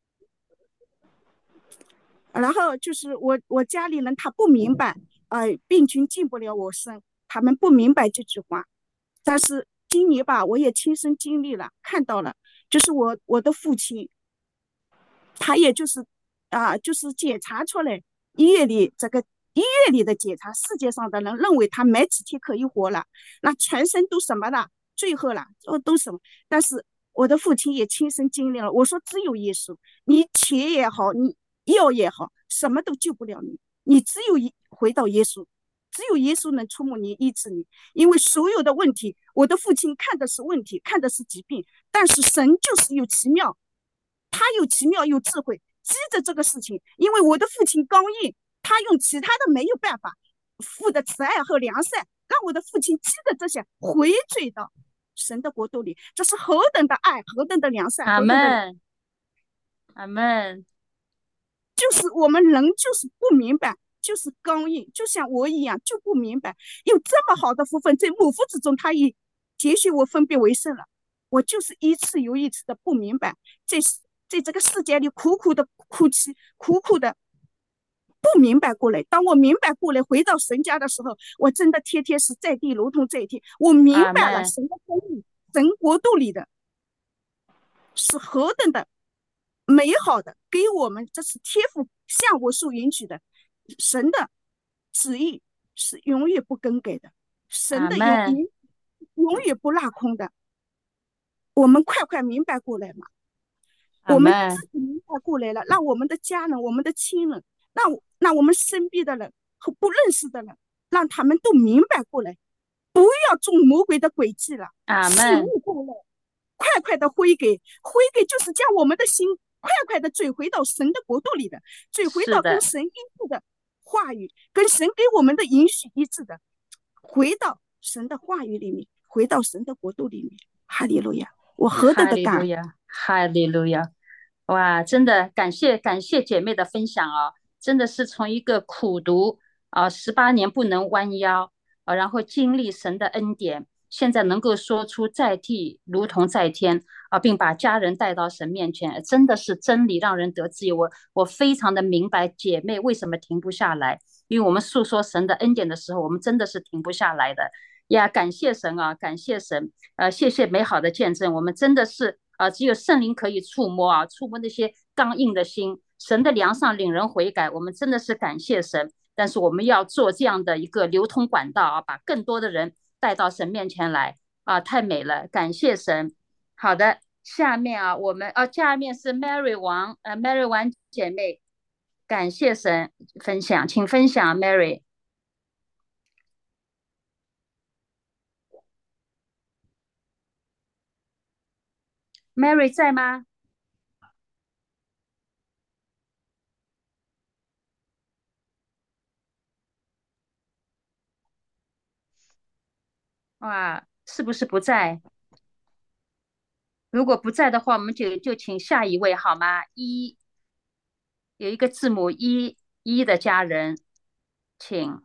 然后就是我我家里人他不明白，呃，病菌进不了我身，他们不明白这句话。但是今年吧，我也亲身经历了，看到了，就是我我的父亲，他也就是啊、就是检查出来，医院里这个医院里的检查，世界上的人认为他没几天可以活了，那全身都什么了，最后了，都都什么？但是我的父亲也亲身经历了。我说只有耶稣，你钱也好，你药也好，什么都救不了你，你只有一回到耶稣，只有耶稣能触摸你、医治你。因为所有的问题，我的父亲看的是问题，看的是疾病，但是神就是有奇妙，他有奇妙有智慧，记着这个事情。因为我的父亲刚硬，他用其他的没有办法，父的慈爱和良善，让我的父亲记得这些，回追到神的国度里，这是何等的爱，何等的良善， 阿何等的。 门，阿门。 就是我们人就是不明白，就是刚硬，就像我一样就不明白，有这么好的福分，在母腹之中，他已节许我分别为圣了。我就是一次又一次的不明白，在在这个世界里苦苦的哭泣，苦苦的不明白过来。当我明白过来，回到神家的时候，我真的天天是在地如同在天。我明白了神的公义，神国度里的是何等的美好的，给我们这是天父向我所允许的。神的旨意是永远不更改的，神的永永远不落空的。我们快快明白过来嘛！我们自己明白过来了，让我们的家人、我们的亲人，让让我们身边的人和不认识的人，让他们都明白过来，不要中魔鬼的诡计了。醒悟过来，快快的悔改，悔改就是将我们的心快快的追回到神的国度里的，追回到跟神一致的话语，跟神给我们的允许一致的，回到神的话语里面，回到神的国度里面。哈利路亚！我何等的感恩！ 哈利路亚！哇，真的感谢感谢姐妹的分享啊！真的是从一个苦读啊，十八年不能弯腰啊，然后经历神的恩典，现在能够说出在地如同在天啊，并把家人带到神面前，真的是真理让人得自由。我我非常的明白姐妹为什么停不下来，因为我们诉说神的恩典的时候，我们真的是停不下来的呀！感谢神啊，感谢神，呃，谢谢美好的见证，我们真的是啊、呃，只有圣灵可以触摸啊，触摸那些刚硬的心，神的良善领人悔改，我们真的是感谢神。但是我们要做这样的一个流通管道啊，把更多的人带到神面前来啊，太美了，感谢神。好的，下面啊，我们啊，下面是 Mary 王，呃，Mary 王姐妹，感谢神分享，请分享 Mary。Mary 在吗？哇，是不是不在？如果不在的话，我们就就请下一位好吗？一有一个字母一一的家人，请。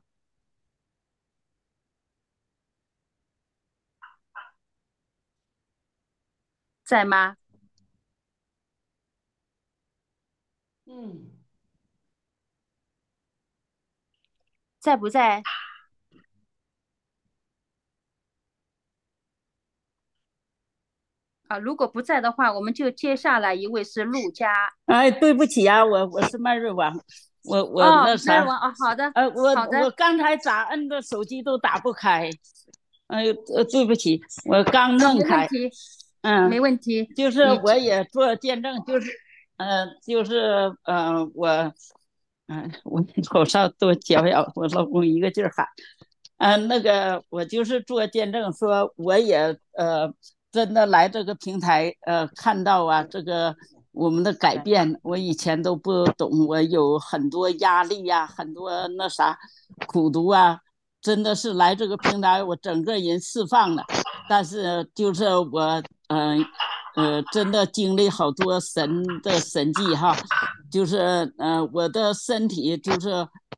在吗？ 嗯， 在不在？啊，如果不在的话，我们就接下来一位是陆佳。 哎，对不起啊，我我是麦瑞王，我我那啥， 麦瑞王啊，好的， 呃，我好的， 我刚才咋摁的手机都打不开，哎呦，呃，对不起，我刚弄开，嗯， 没问题， 就是我也做见证，就是，呃，就是呃，我，嗯、呃，我口上多嚼咬，我老公一个劲儿喊，嗯、呃，那个我就是做见证，说我也呃。真的来这个平台，呃，看到啊，这个我们的改变，我以前都不懂，我有很多压力呀、啊，很多那啥苦读啊，真的是来这个平台，我整个人释放了。但是就是我，嗯呃，呃，真的经历好多神的神迹哈，就是呃，我的身体就是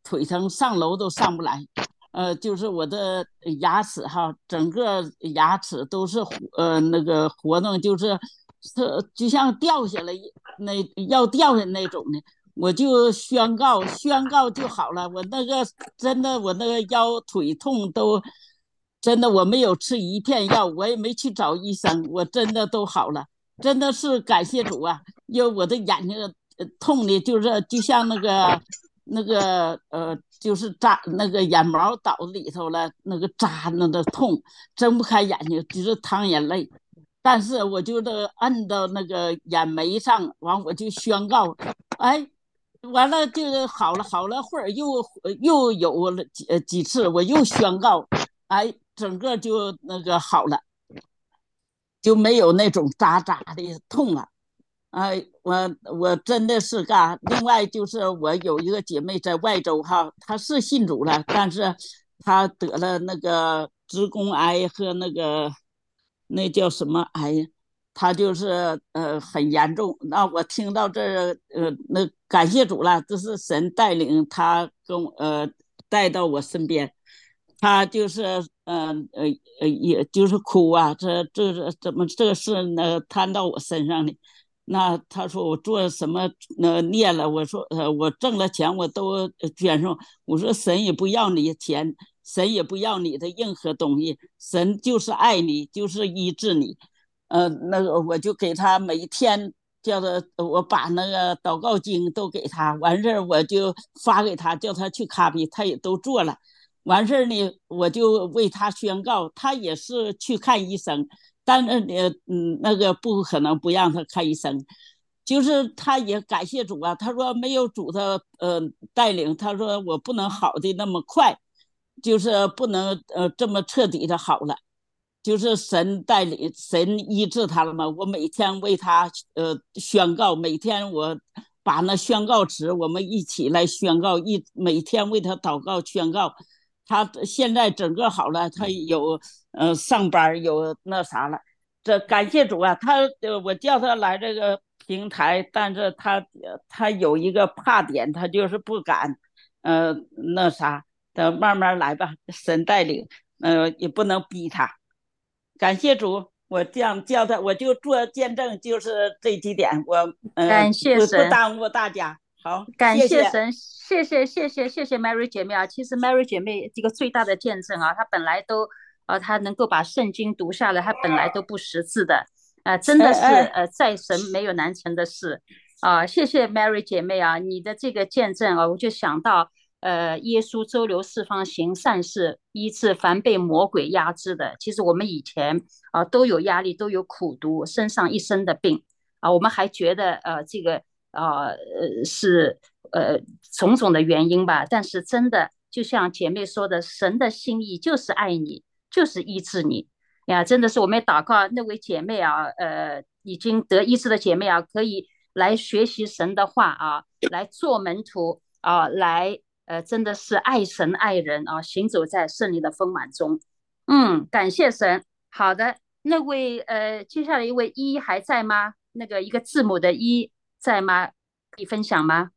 腿疼，上楼都上不来。呃，就是我的牙齿哈，整个牙齿都是呃那个活动，就是是就像掉下来那要掉下那种的。我就宣告，宣告就好了。我那个真的，我那个腰腿痛都真的，我没有吃一片药，我也没去找医生，我真的都好了。真的是感谢主啊！因为我的眼睛痛的，就是就像那个那个呃，就是扎那个眼毛倒里头了，那个扎那个痛，睁不开眼睛，直淌眼泪。但是我就得摁到那个眼眉上，完我就宣告，哎，完了就好了，好了会儿又又有了几几次，我又宣告，哎，整个就那个好了。就没有那种扎扎的痛了。哎，我我真的是干。另外就是我有一个姐妹在外州哈，她是信主了，但是她得了那个子宫癌和那个那叫什么癌，她就是呃很严重。那我听到这呃那感谢主了，这是神带领她跟呃带到我身边。他就是嗯呃呃，也就是哭啊，这这是怎么这个事呢摊到我身上呢？那他说我做什么呃孽了？我说呃我挣了钱我都捐上。我说神也不要你钱，神也不要你的任何东西，神就是爱你，就是医治你。呃，那个我就给他每天叫他，我把那个祷告经都给他，完事儿我就发给他，叫他去咖啡，他也都做了。完事儿呢，我就为他宣告，他也是去看医生，但是呢，嗯，那个不可能不让他看医生，就是他也感谢主啊，他说没有主的呃带领，他说我不能好的那么快，就是不能呃这么彻底的好了，就是神带领，神医治他了嘛。我每天为他呃宣告，每天我把那宣告词，我们一起来宣告，一每天为他祷告宣告。他现在整个好了，他有呃上班有那啥了，这感谢主啊！他呃我叫他来这个平台，但是他他有一个怕点，他就是不敢呃那啥，他慢慢来吧，神带领，呃也不能逼他。感谢主，我这样叫他，我就做见证，就是这几点，我呃感谢不不神， 耽误大家。好， 感谢谢。 谢神，谢谢谢谢谢谢 Mary 姐妹啊！其实 Mary 姐妹这个最大的见证啊，她本来都呃，她能够把圣经读下来，她本来都不识字的，呃，真的是哎哎呃，在神没有难成的事啊、谢谢 Mary 姐妹啊，你的这个见证啊，我就想到呃，耶稣周流四方行善事，医治凡被魔鬼压制的。其实我们以前啊、都有压力，都有苦毒，身上一身的病啊、我们还觉得呃这个。啊呃是呃种种的原因吧，但是真的就像姐妹说的，神的心意就是爱你，就是医治你呀，真的是我们祷告那位姐妹啊，呃，已经得医治的姐妹啊，可以来学习神的话啊，来做门徒啊，来呃，真的是爱神爱人啊，行走在圣灵的丰满中。嗯，感谢神。好的，那位呃，接下来一位一还在吗？那个一个字母的一。在吗？可以分享吗？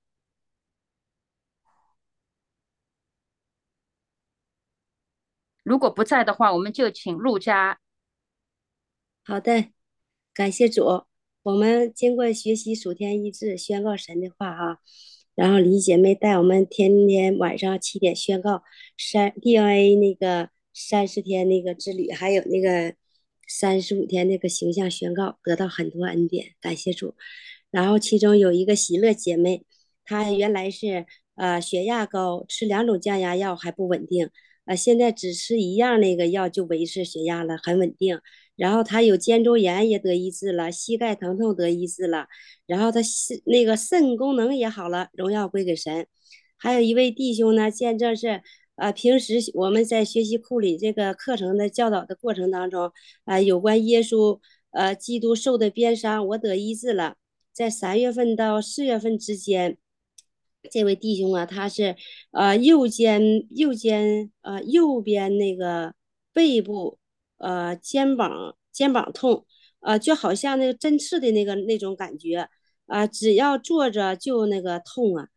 如果不在的话，我们就请陆家。 好的，感谢主。我们经过学习属天医治，宣告神的话啊，然后李姐妹带我们天天晚上七点宣告三 D N A 那个三十天那个之旅，还有那个三十五天那个形象宣告，得到很多恩典，感谢主。然后其中有一个喜乐姐妹，她原来是呃血压高，吃两种降压药还不稳定，呃现在只吃一样那个药就维持血压了，很稳定。然后她有肩周炎也得医治了，膝盖疼痛得医治了，然后她那个肾功能也好了，荣耀归给神。还有一位弟兄呢，见证是。呃，平时我们在学习库里这个课程的教导的过程当中，啊、呃，有关耶稣呃基督受的鞭伤，我得医治了。在三月份到四月份之间，这位弟兄啊，他是呃右肩右肩呃右边那个背部呃肩膀肩膀痛，呃就好像那个针刺的那个那种感觉啊、呃，只要坐着就那个痛啊。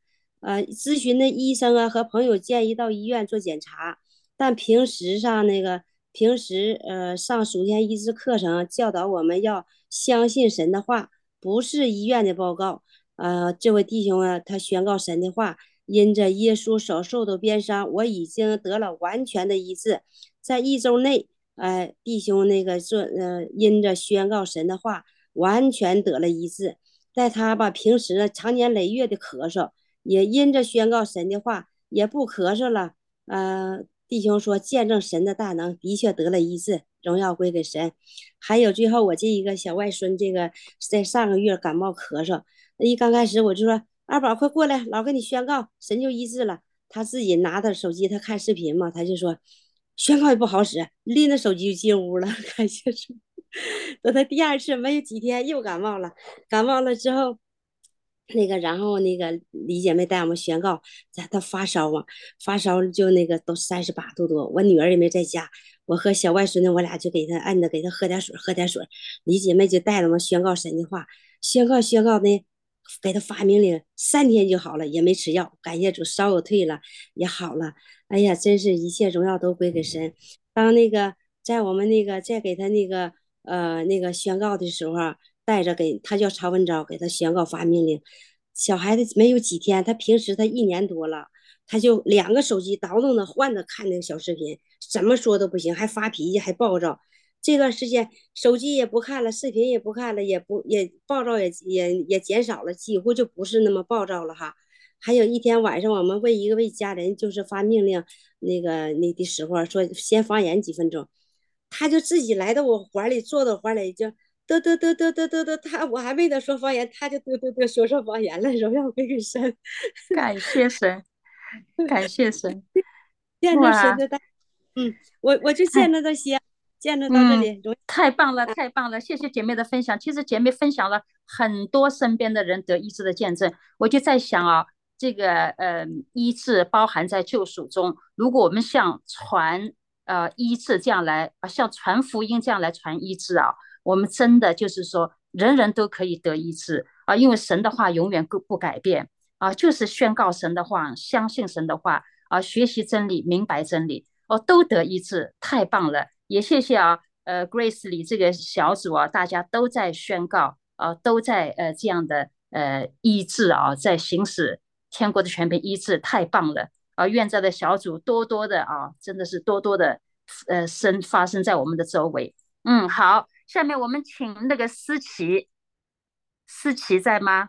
呃，咨询的医生啊和朋友建议到医院做检查，但平时上那个平时呃上属天医治课程教导我们要相信神的话，不是医院的报告。呃，这位弟兄啊，他宣告神的话，因着耶稣所受的鞭伤，我已经得了完全的医治，在一周内，呃，弟兄那个做呃因着宣告神的话，完全得了医治。在他吧平时常年累月的咳嗽，也因着宣告神的话，也不咳嗽了。呃，弟兄说见证神的大能，的确得了医治，荣耀归给神。还有最后我这一个小外孙，这个在上个月感冒咳嗽，一刚开始我就说二宝快过来，老给你宣告，神就医治了。他自己拿着手机，他看视频嘛，他就说宣告也不好使，拎着手机就进屋了。感谢主。等他第二次没有几天又感冒了，感冒了之后。那个，然后那个李姐妹带我们宣告，在他发烧嘛，发烧就那个都三十八度多，我女儿也没在家，我和小外孙子我俩就给他按着，给他喝点水，喝点水。李姐妹就带着我们宣告神的话，宣告宣告呢，给他发命令，三天就好了，也没吃药，感谢主，烧又退了，也好了。哎呀，真是一切荣耀都归给神。当那个在我们那个在给他那个呃那个宣告的时候啊。带着给他叫曹文昭，给他宣告发命令。小孩子没有几天，他平时他一年多了，他就两个手机倒腾的换着看那个小视频，怎么说都不行，还发脾气，还暴躁。这段时间手机也不看了，视频也不看了，也不也暴躁也也也减少了，几乎就不是那么暴躁了哈。还有一天晚上，我们为一个为家人就是发命令，那个那的时候说先方言几分钟，他就自己来到我怀里，坐到怀里就。嘚嘚嘚嘚嘚嘚嘚，他我还没得说方言，他就嘚嘚嘚说上方言了，荣耀归给神。 感谢神，感谢神， 见着神哇， 的大，嗯，我我就见着这些，见着到这嗯， 里，荣太棒了，太棒了！谢谢姐妹的分享。其实姐妹分享了很多身边的人得医治的见证，我就在想啊，这个呃医治包含在救赎中。如果我们像传呃医治这样来啊，像传福音这样来传医治啊，我们真的就是说人人都可以得医治啊，因为神的话永远不不改变啊，就是宣告神的话，相信神的话啊，学习真理，明白真理。哦，都得医治，太棒了！也谢谢啊，呃，Grace 里这个小组啊，大家都在宣告啊，都在呃这样的呃医治啊，在行使天国的权柄医治，太棒了啊！愿这的小组多多的啊，真的是多多的呃生发生在我们的周围。嗯，好，下面我们请那个思琪，思琪在吗？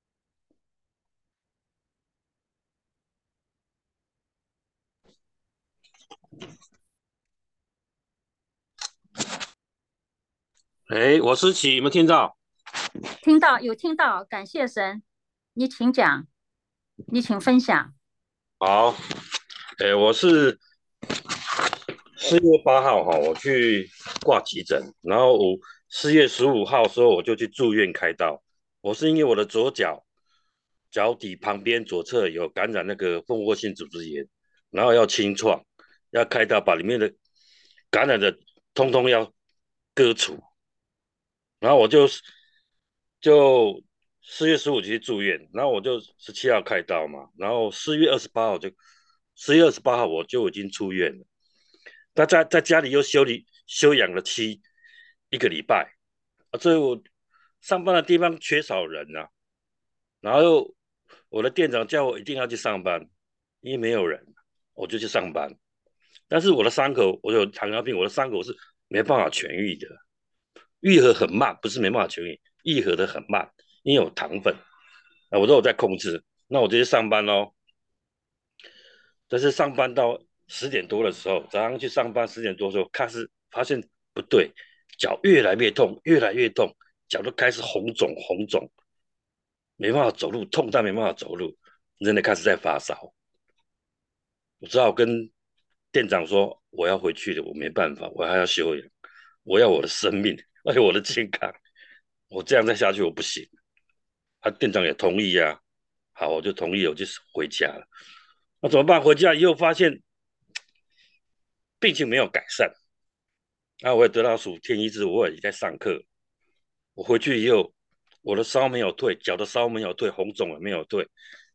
哎，我是启，有没有听到？ 听到，有听到，感谢神，你请讲，你请分享。 好，哎，我是四月八号哈，我去挂急诊，然后我四月十五号的时候我就去住院开刀。我是因为我的左脚脚底旁边左侧有感染那个蜂窝性组织炎，然后要清创，要开刀把里面的感染的通通要割除。然后我就就四月十五去住院，然后我就十七号开刀嘛，然后四月二十八号就四月二十八号我就已经出院了。他在在家里又休理休养了七一个礼拜啊，所以我上班的地方缺少人啊，然后我的店长叫我一定要去上班，因为没有人，我就去上班。但是我的伤口，我有糖尿病，我的伤口是没办法痊愈的，愈合很慢，不是没办法痊愈，愈合的很慢，因为有糖分啊，我都有在控制。那我就去上班咯。但是上班到十点多的时候，早上去上班十点多的时候，开始发现不对，脚越来越痛，越来越痛，脚都开始红肿红肿，没办法走路，痛到没办法走路，真的开始在发烧。我只好跟店长说我要回去了，我没办法，我还要休养，我要我的生命，还有我的健康，我这样再下去我不行。啊，店长也同意啊，好，我就同意，我就回家了。那怎么办？回家以后发现病情没有改善，那我也得到属天医治，我也在上课。我回去以后，我的烧没有退，脚的烧没有退，红肿也没有退，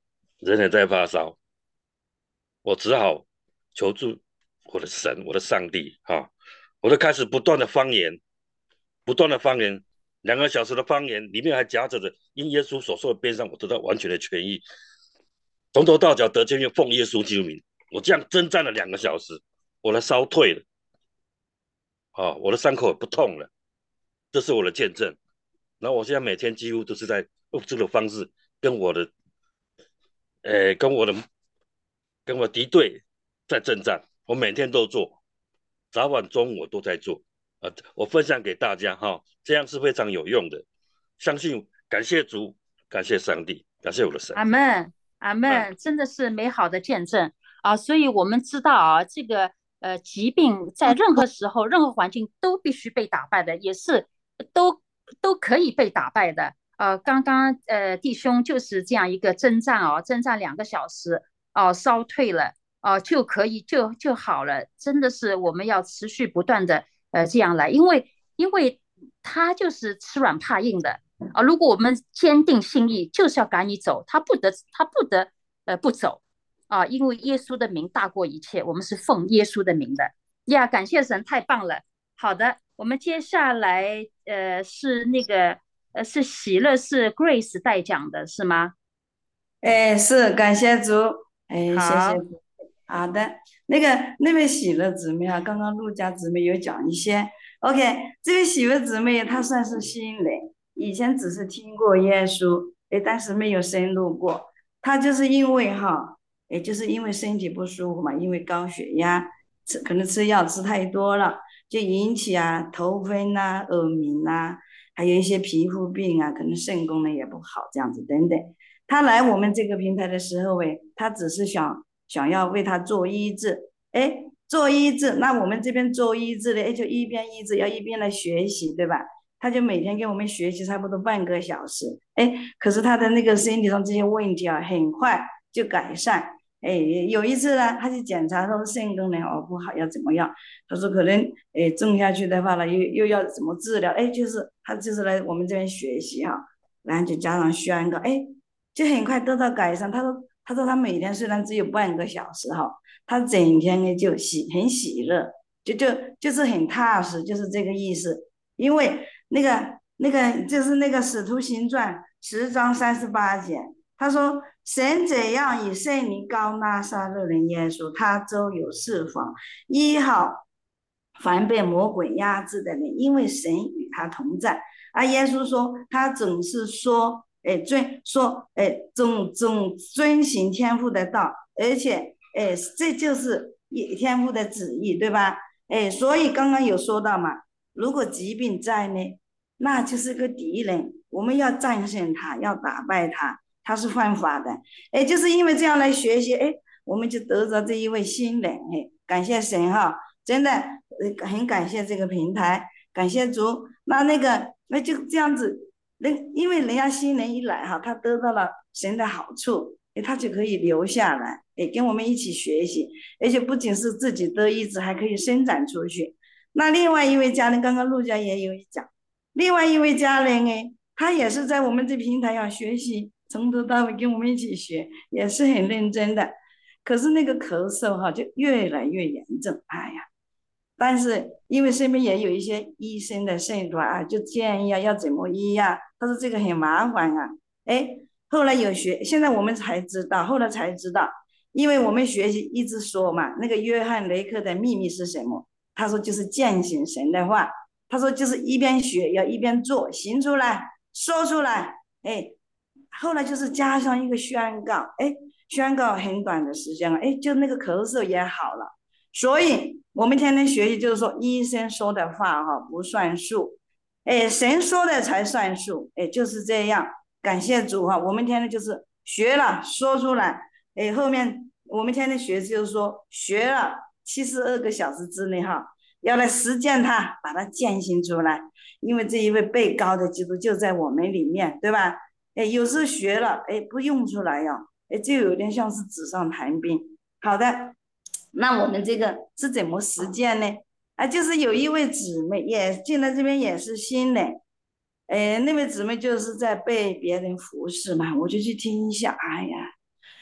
人也在发烧，我只好求助我的神，我的上帝哈，我就开始不断的方言，不断的方言，两个小时的方言里面还夹杂着因耶稣所受的鞭伤，我得到完全的痊愈，从头到脚得痊愈，奉耶稣基督名。我这样征战了两个小时，我的烧退了，啊，我的伤口也不痛了，这是我的见证。然后我现在每天几乎都是在用这个方式跟我的，呃，跟我的跟我敌对在征战，我每天都做，早晚中午我都在做，呃，我分享给大家哈，这样是非常有用的。相信感谢主，感谢上帝，感谢我的神。 阿门，阿门，真的是美好的见证啊！所以我们知道啊，这个呃疾病在任何时候、任何环境都必须被打败的，也是都都可以被打败的。呃，刚刚呃弟兄就是这样一个征战哦，征战两个小时哦，烧退了哦，就可以就就好了。真的是我们要持续不断的呃这样来，因为因为他就是吃软怕硬的。啊，如果我们坚定心意，就是要赶你走，他不得，他不得，呃，不走啊，因为耶稣的名大过一切，我们是奉耶稣的名的呀。感谢神，太棒了。好的，我们接下来呃是那个呃是喜乐是 Grace 带讲的是吗？ 哎，是感谢主，哎，谢谢好， 主。好的，那个那位喜乐姊妹啊，刚刚陆家姊妹有讲一些。OK，这位喜乐姊妹她算是新人，以前只是听过耶稣，哎，但是没有深入过。她就是因为哈，也就是因为身体不舒服嘛，因为高血压，吃可能吃药吃太多了，就引起啊头昏呐、耳鸣呐、还有一些皮肤病啊，可能肾功能也不好，这样子等等。他来我们这个平台的时候，哎，他只是想想要为他做医治，哎，做医治，那我们这边做医治的，哎，就一边医治要一边来学习，对吧？他就每天跟我们学习差不多半个小时，哎，可是他的那个身体上这些问题啊，很快就改善。哎，有一次呢，他去检查，他说肾功能哦不好，要怎么样？他说可能哎种下去的话呢，又又要怎么治疗？哎，就是他就是来我们这边学习哈、啊，然后就加上宣告，哎。就很快得到改善。他说，他说他每天虽然只有半个小时哈，他整天呢就喜很喜乐，就就就是很踏实，就是这个意思。因为那个那个就是那个《使徒行传》十章三十八节，他说神怎样以圣灵膏拿撒勒人耶稣，他周有释放，医好凡被魔鬼压制的人，因为神与他同在。而耶稣说，他总是说。哎，遵说，哎，总总遵行天父的道，而且，哎，这就是天父的旨意，对吧？哎，所以刚刚有说到嘛，如果疾病在呢，那就是个敌人，我们要战胜他，要打败他，他是犯法的。哎，就是因为这样来学习，哎，我们就得着这一位新人，哎，感谢神哈，真的，呃，很感谢这个平台，感谢主。那那个，那就这样子。人因为人家新人一来哈，他得到了神的好处，哎，他就可以留下来，哎，跟我们一起学习，而且不仅是自己得医治，还可以伸展出去。那另外一位家人，刚刚陆家也有讲，另外一位家人哎，他也是在我们这平台要学习，从头到尾跟我们一起学，也是很认真的。可是那个咳嗽哈，就越来越严重，哎呀。但是因为身边也有一些医生的诊断啊，就建议啊要怎么医呀、啊？他说这个很麻烦啊。哎，后来有学，现在我们才知道，后来才知道，因为我们学习一直说嘛，那个约翰雷克的秘密是什么？他说就是践行神的话，他说就是一边学要一边做，行出来，说出来。哎，后来就是加上一个宣告，哎，宣告很短的时间了，哎，就那个咳嗽也好了。所以我们天天学习，就是说医生说的话哈不算数，哎，神说的才算数，哎，就是这样。感谢主哈，我们天天就是学了说出来，哎，后面我们天天学就是说学了七十二个小时之内哈，要来实践它，把它践行出来。因为这一位被膏的基督就在我们里面，对吧？哎，有时学了，哎，不用出来呀，哎，就有点像是纸上谈兵。好的。那我们这个是怎么实践呢？啊，就是有一位姊妹也进来这边也是新人，哎，那位姊妹就是在被别人服侍嘛，我就去听一下，哎呀，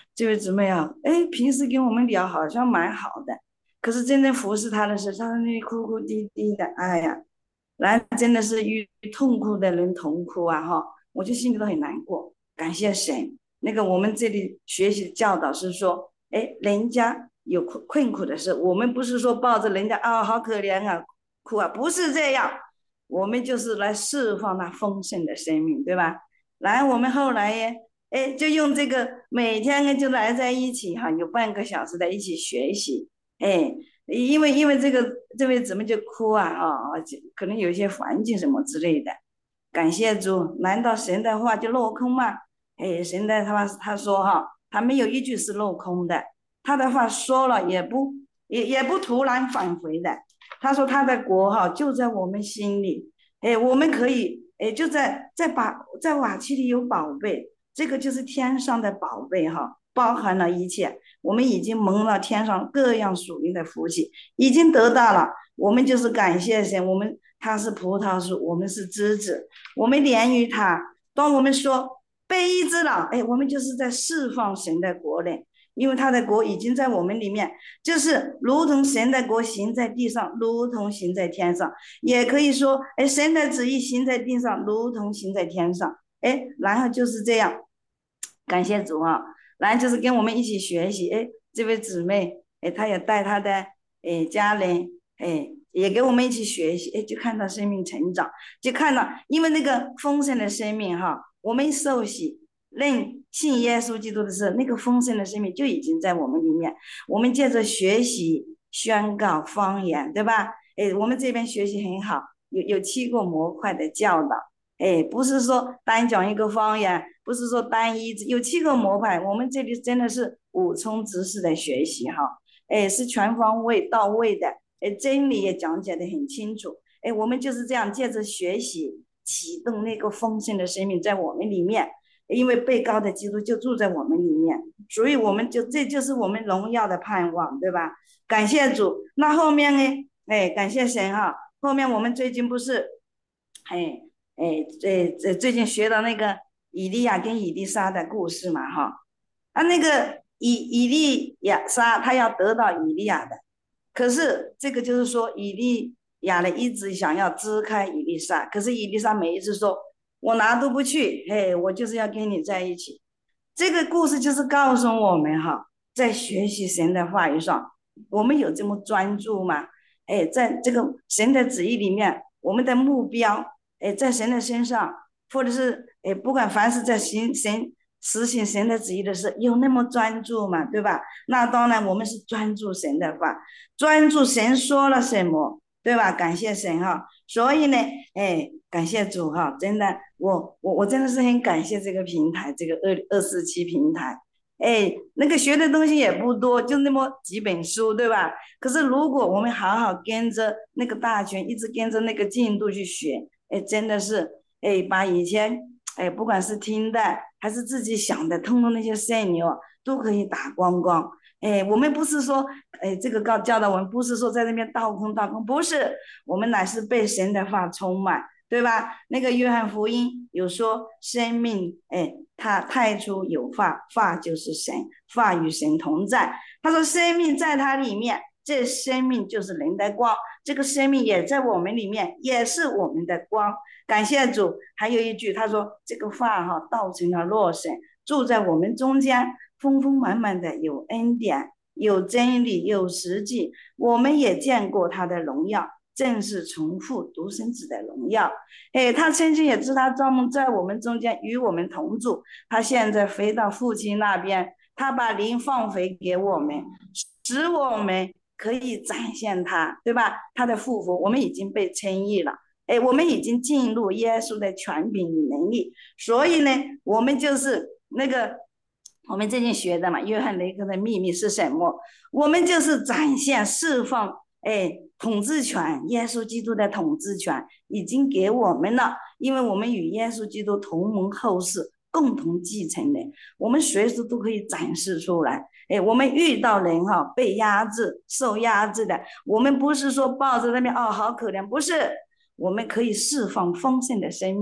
这位姊妹啊，哎，平时跟我们聊好像蛮好的，可是真正服侍他的时候，他在那里哭哭啼啼的，哎呀，然后真的是与痛苦的人同哭啊哈，我就心里都很难过。感谢神，那个我们这里学习教导是说，哎，人家有困困苦的事，我们不是说抱着人家啊、哦、好可怜啊哭啊，不是这样，我们就是来释放那丰盛的生命，对吧？然后我们后来耶，哎，就用这个每天呢就来在一起哈，有半个小时在一起学习，哎，因为因为这个这位姊妹就哭啊啊，可能有一些环境什么之类的。感谢主，难道神的话就落空吗？哎，神的他他说哈，他没有一句是落空的，他的话说了也不也也不突然返回的。他说他的国哈就在我们心里，哎，我们可以哎就在在把在瓦器里有宝贝，这个就是天上的宝贝哈，包含了一切。我们已经蒙了天上各样属灵的福气，已经得到了。我们就是感谢神，我们他是葡萄树，我们是枝子，我们连于他。当我们说被医治了，哎，我们就是在释放神的国呢，因为他的国已经在我们里面，就是如同神的国行在地上，如同行在天上。也可以说，哎，神的旨意行在地上，如同行在天上。哎，然后就是这样，感谢主啊！然后就是跟我们一起学习，哎，这位姊妹，哎，她也带她的哎家人，哎，也给我们一起学习，哎，就看到生命成长，就看到，因为那个丰盛的生命哈，我们受洗认信耶稣基督的时候，那个丰盛的生命就已经在我们里面。我们借着学习、宣告方言，对吧？哎，我们这边学习很好，有有七个模块的教导。哎，不是说单讲一个方言，不是说单一，有七个模块。我们这里真的是五重知识的学习哈，哎，是全方位到位的，哎，真理也讲解得很清楚。哎，我们就是这样借着学习启动那个丰盛的生命在我们里面，因为被膏的基督就住在我们里面，所以我们就这就是我们荣耀的盼望，对吧？感谢主。那后面呢？哎，感谢神哈。后面我们最近不是，哎。哎，最最最近学到那个以利亚跟以利沙的故事嘛，哈，啊，那个以以利亚沙他要得到以利亚的，可是这个就是说以利亚呢一直想要支开以利沙，可是以利沙每一次说我哪都不去，嘿，我就是要跟你在一起。这个故事就是告诉我们哈，在学习神的话语上，我们有这么专注吗？哎，在这个神的旨意里面，我们的目标。哎，在神的身上，或者是哎，不管凡是在行神实行神的旨意的事，有那么专注嘛，对吧？那当然，我们是专注神的话，专注神说了什么，对吧？感谢神哈。所以呢，哎，感谢主哈，真的，我我我真的是很感谢这个平台，这个二二四七平台。哎，那个学的东西也不多，就那么几本书，对吧？可是如果我们好好跟着那个大全，一直跟着那个进度去学。哎，真的是，哎，把以前，哎，不管是听的还是自己想的，通通那些圣牛都可以打光光。哎，我们不是说，哎，这个教教导我们不是说在那边倒空倒空，不是，我们乃是被神的话充满，对吧？那个约翰福音有说，生命，哎，他太初有话，话就是神，话与神同在。他说，生命在他里面。这生命就是人的光，这个生命也在我们里面，也是我们的光。感谢主。还有一句，他说这个话哈道成了肉身，住在我们中间，丰丰满满的有恩典，有真理，有实际。我们也见过他的荣耀，正是从父独生子的荣耀。哎，他曾经也知他造梦在我们中间与我们同住，他现在飞到父亲那边，他把灵放回给我们，使我们可以展现他，对吧？他的复活，我们已经被称义了。哎，我们已经进入耶稣的权柄与能力，所以呢，我们就是那个我们最近学的嘛，约翰雷克的秘密是什么？我们就是展现、释放，哎，统治权，耶稣基督的统治权已经给我们了，因为我们与耶稣基督同盟后世。共同继承的，我们随时都可以展示出来。哎，我们遇到人哈、哦、被压制、受压制的，我们不是说抱着那边哦好可怜，不是，我们可以释放丰盛的生命。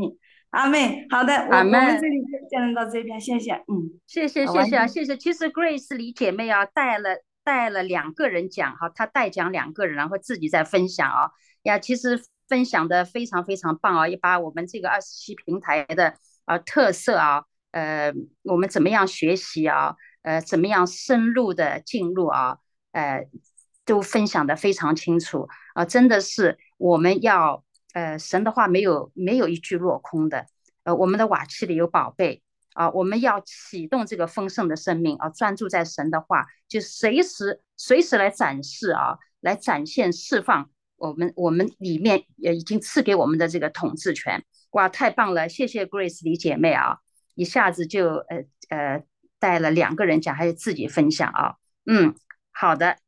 阿妹，好的，我阿我们门。 这里就讲到这边，谢谢，嗯， 谢谢好谢谢啊， 完谢谢。其实 Grace 李姐妹啊，带了带了两个人讲哈，她带讲两个人，然后自己在分享啊呀，其实分享的非常非常棒啊，也把我们这个二十七平台的啊特色啊，呃，我们怎么样学习啊，呃，怎么样深入的进入啊，呃，都分享的非常清楚啊，真的是我们要呃神的话没有没有一句落空的，呃，我们的瓦器里有宝贝。啊，我们要启动这个丰盛的生命啊，专注在神的话，就随时随时来展示啊，来展现释放我们我们里面也已经赐给我们的这个统治权。哇，太棒了！谢谢 Grace 李姐妹啊，一下子就呃呃带了两个人讲，还有自己分享啊，嗯，好的，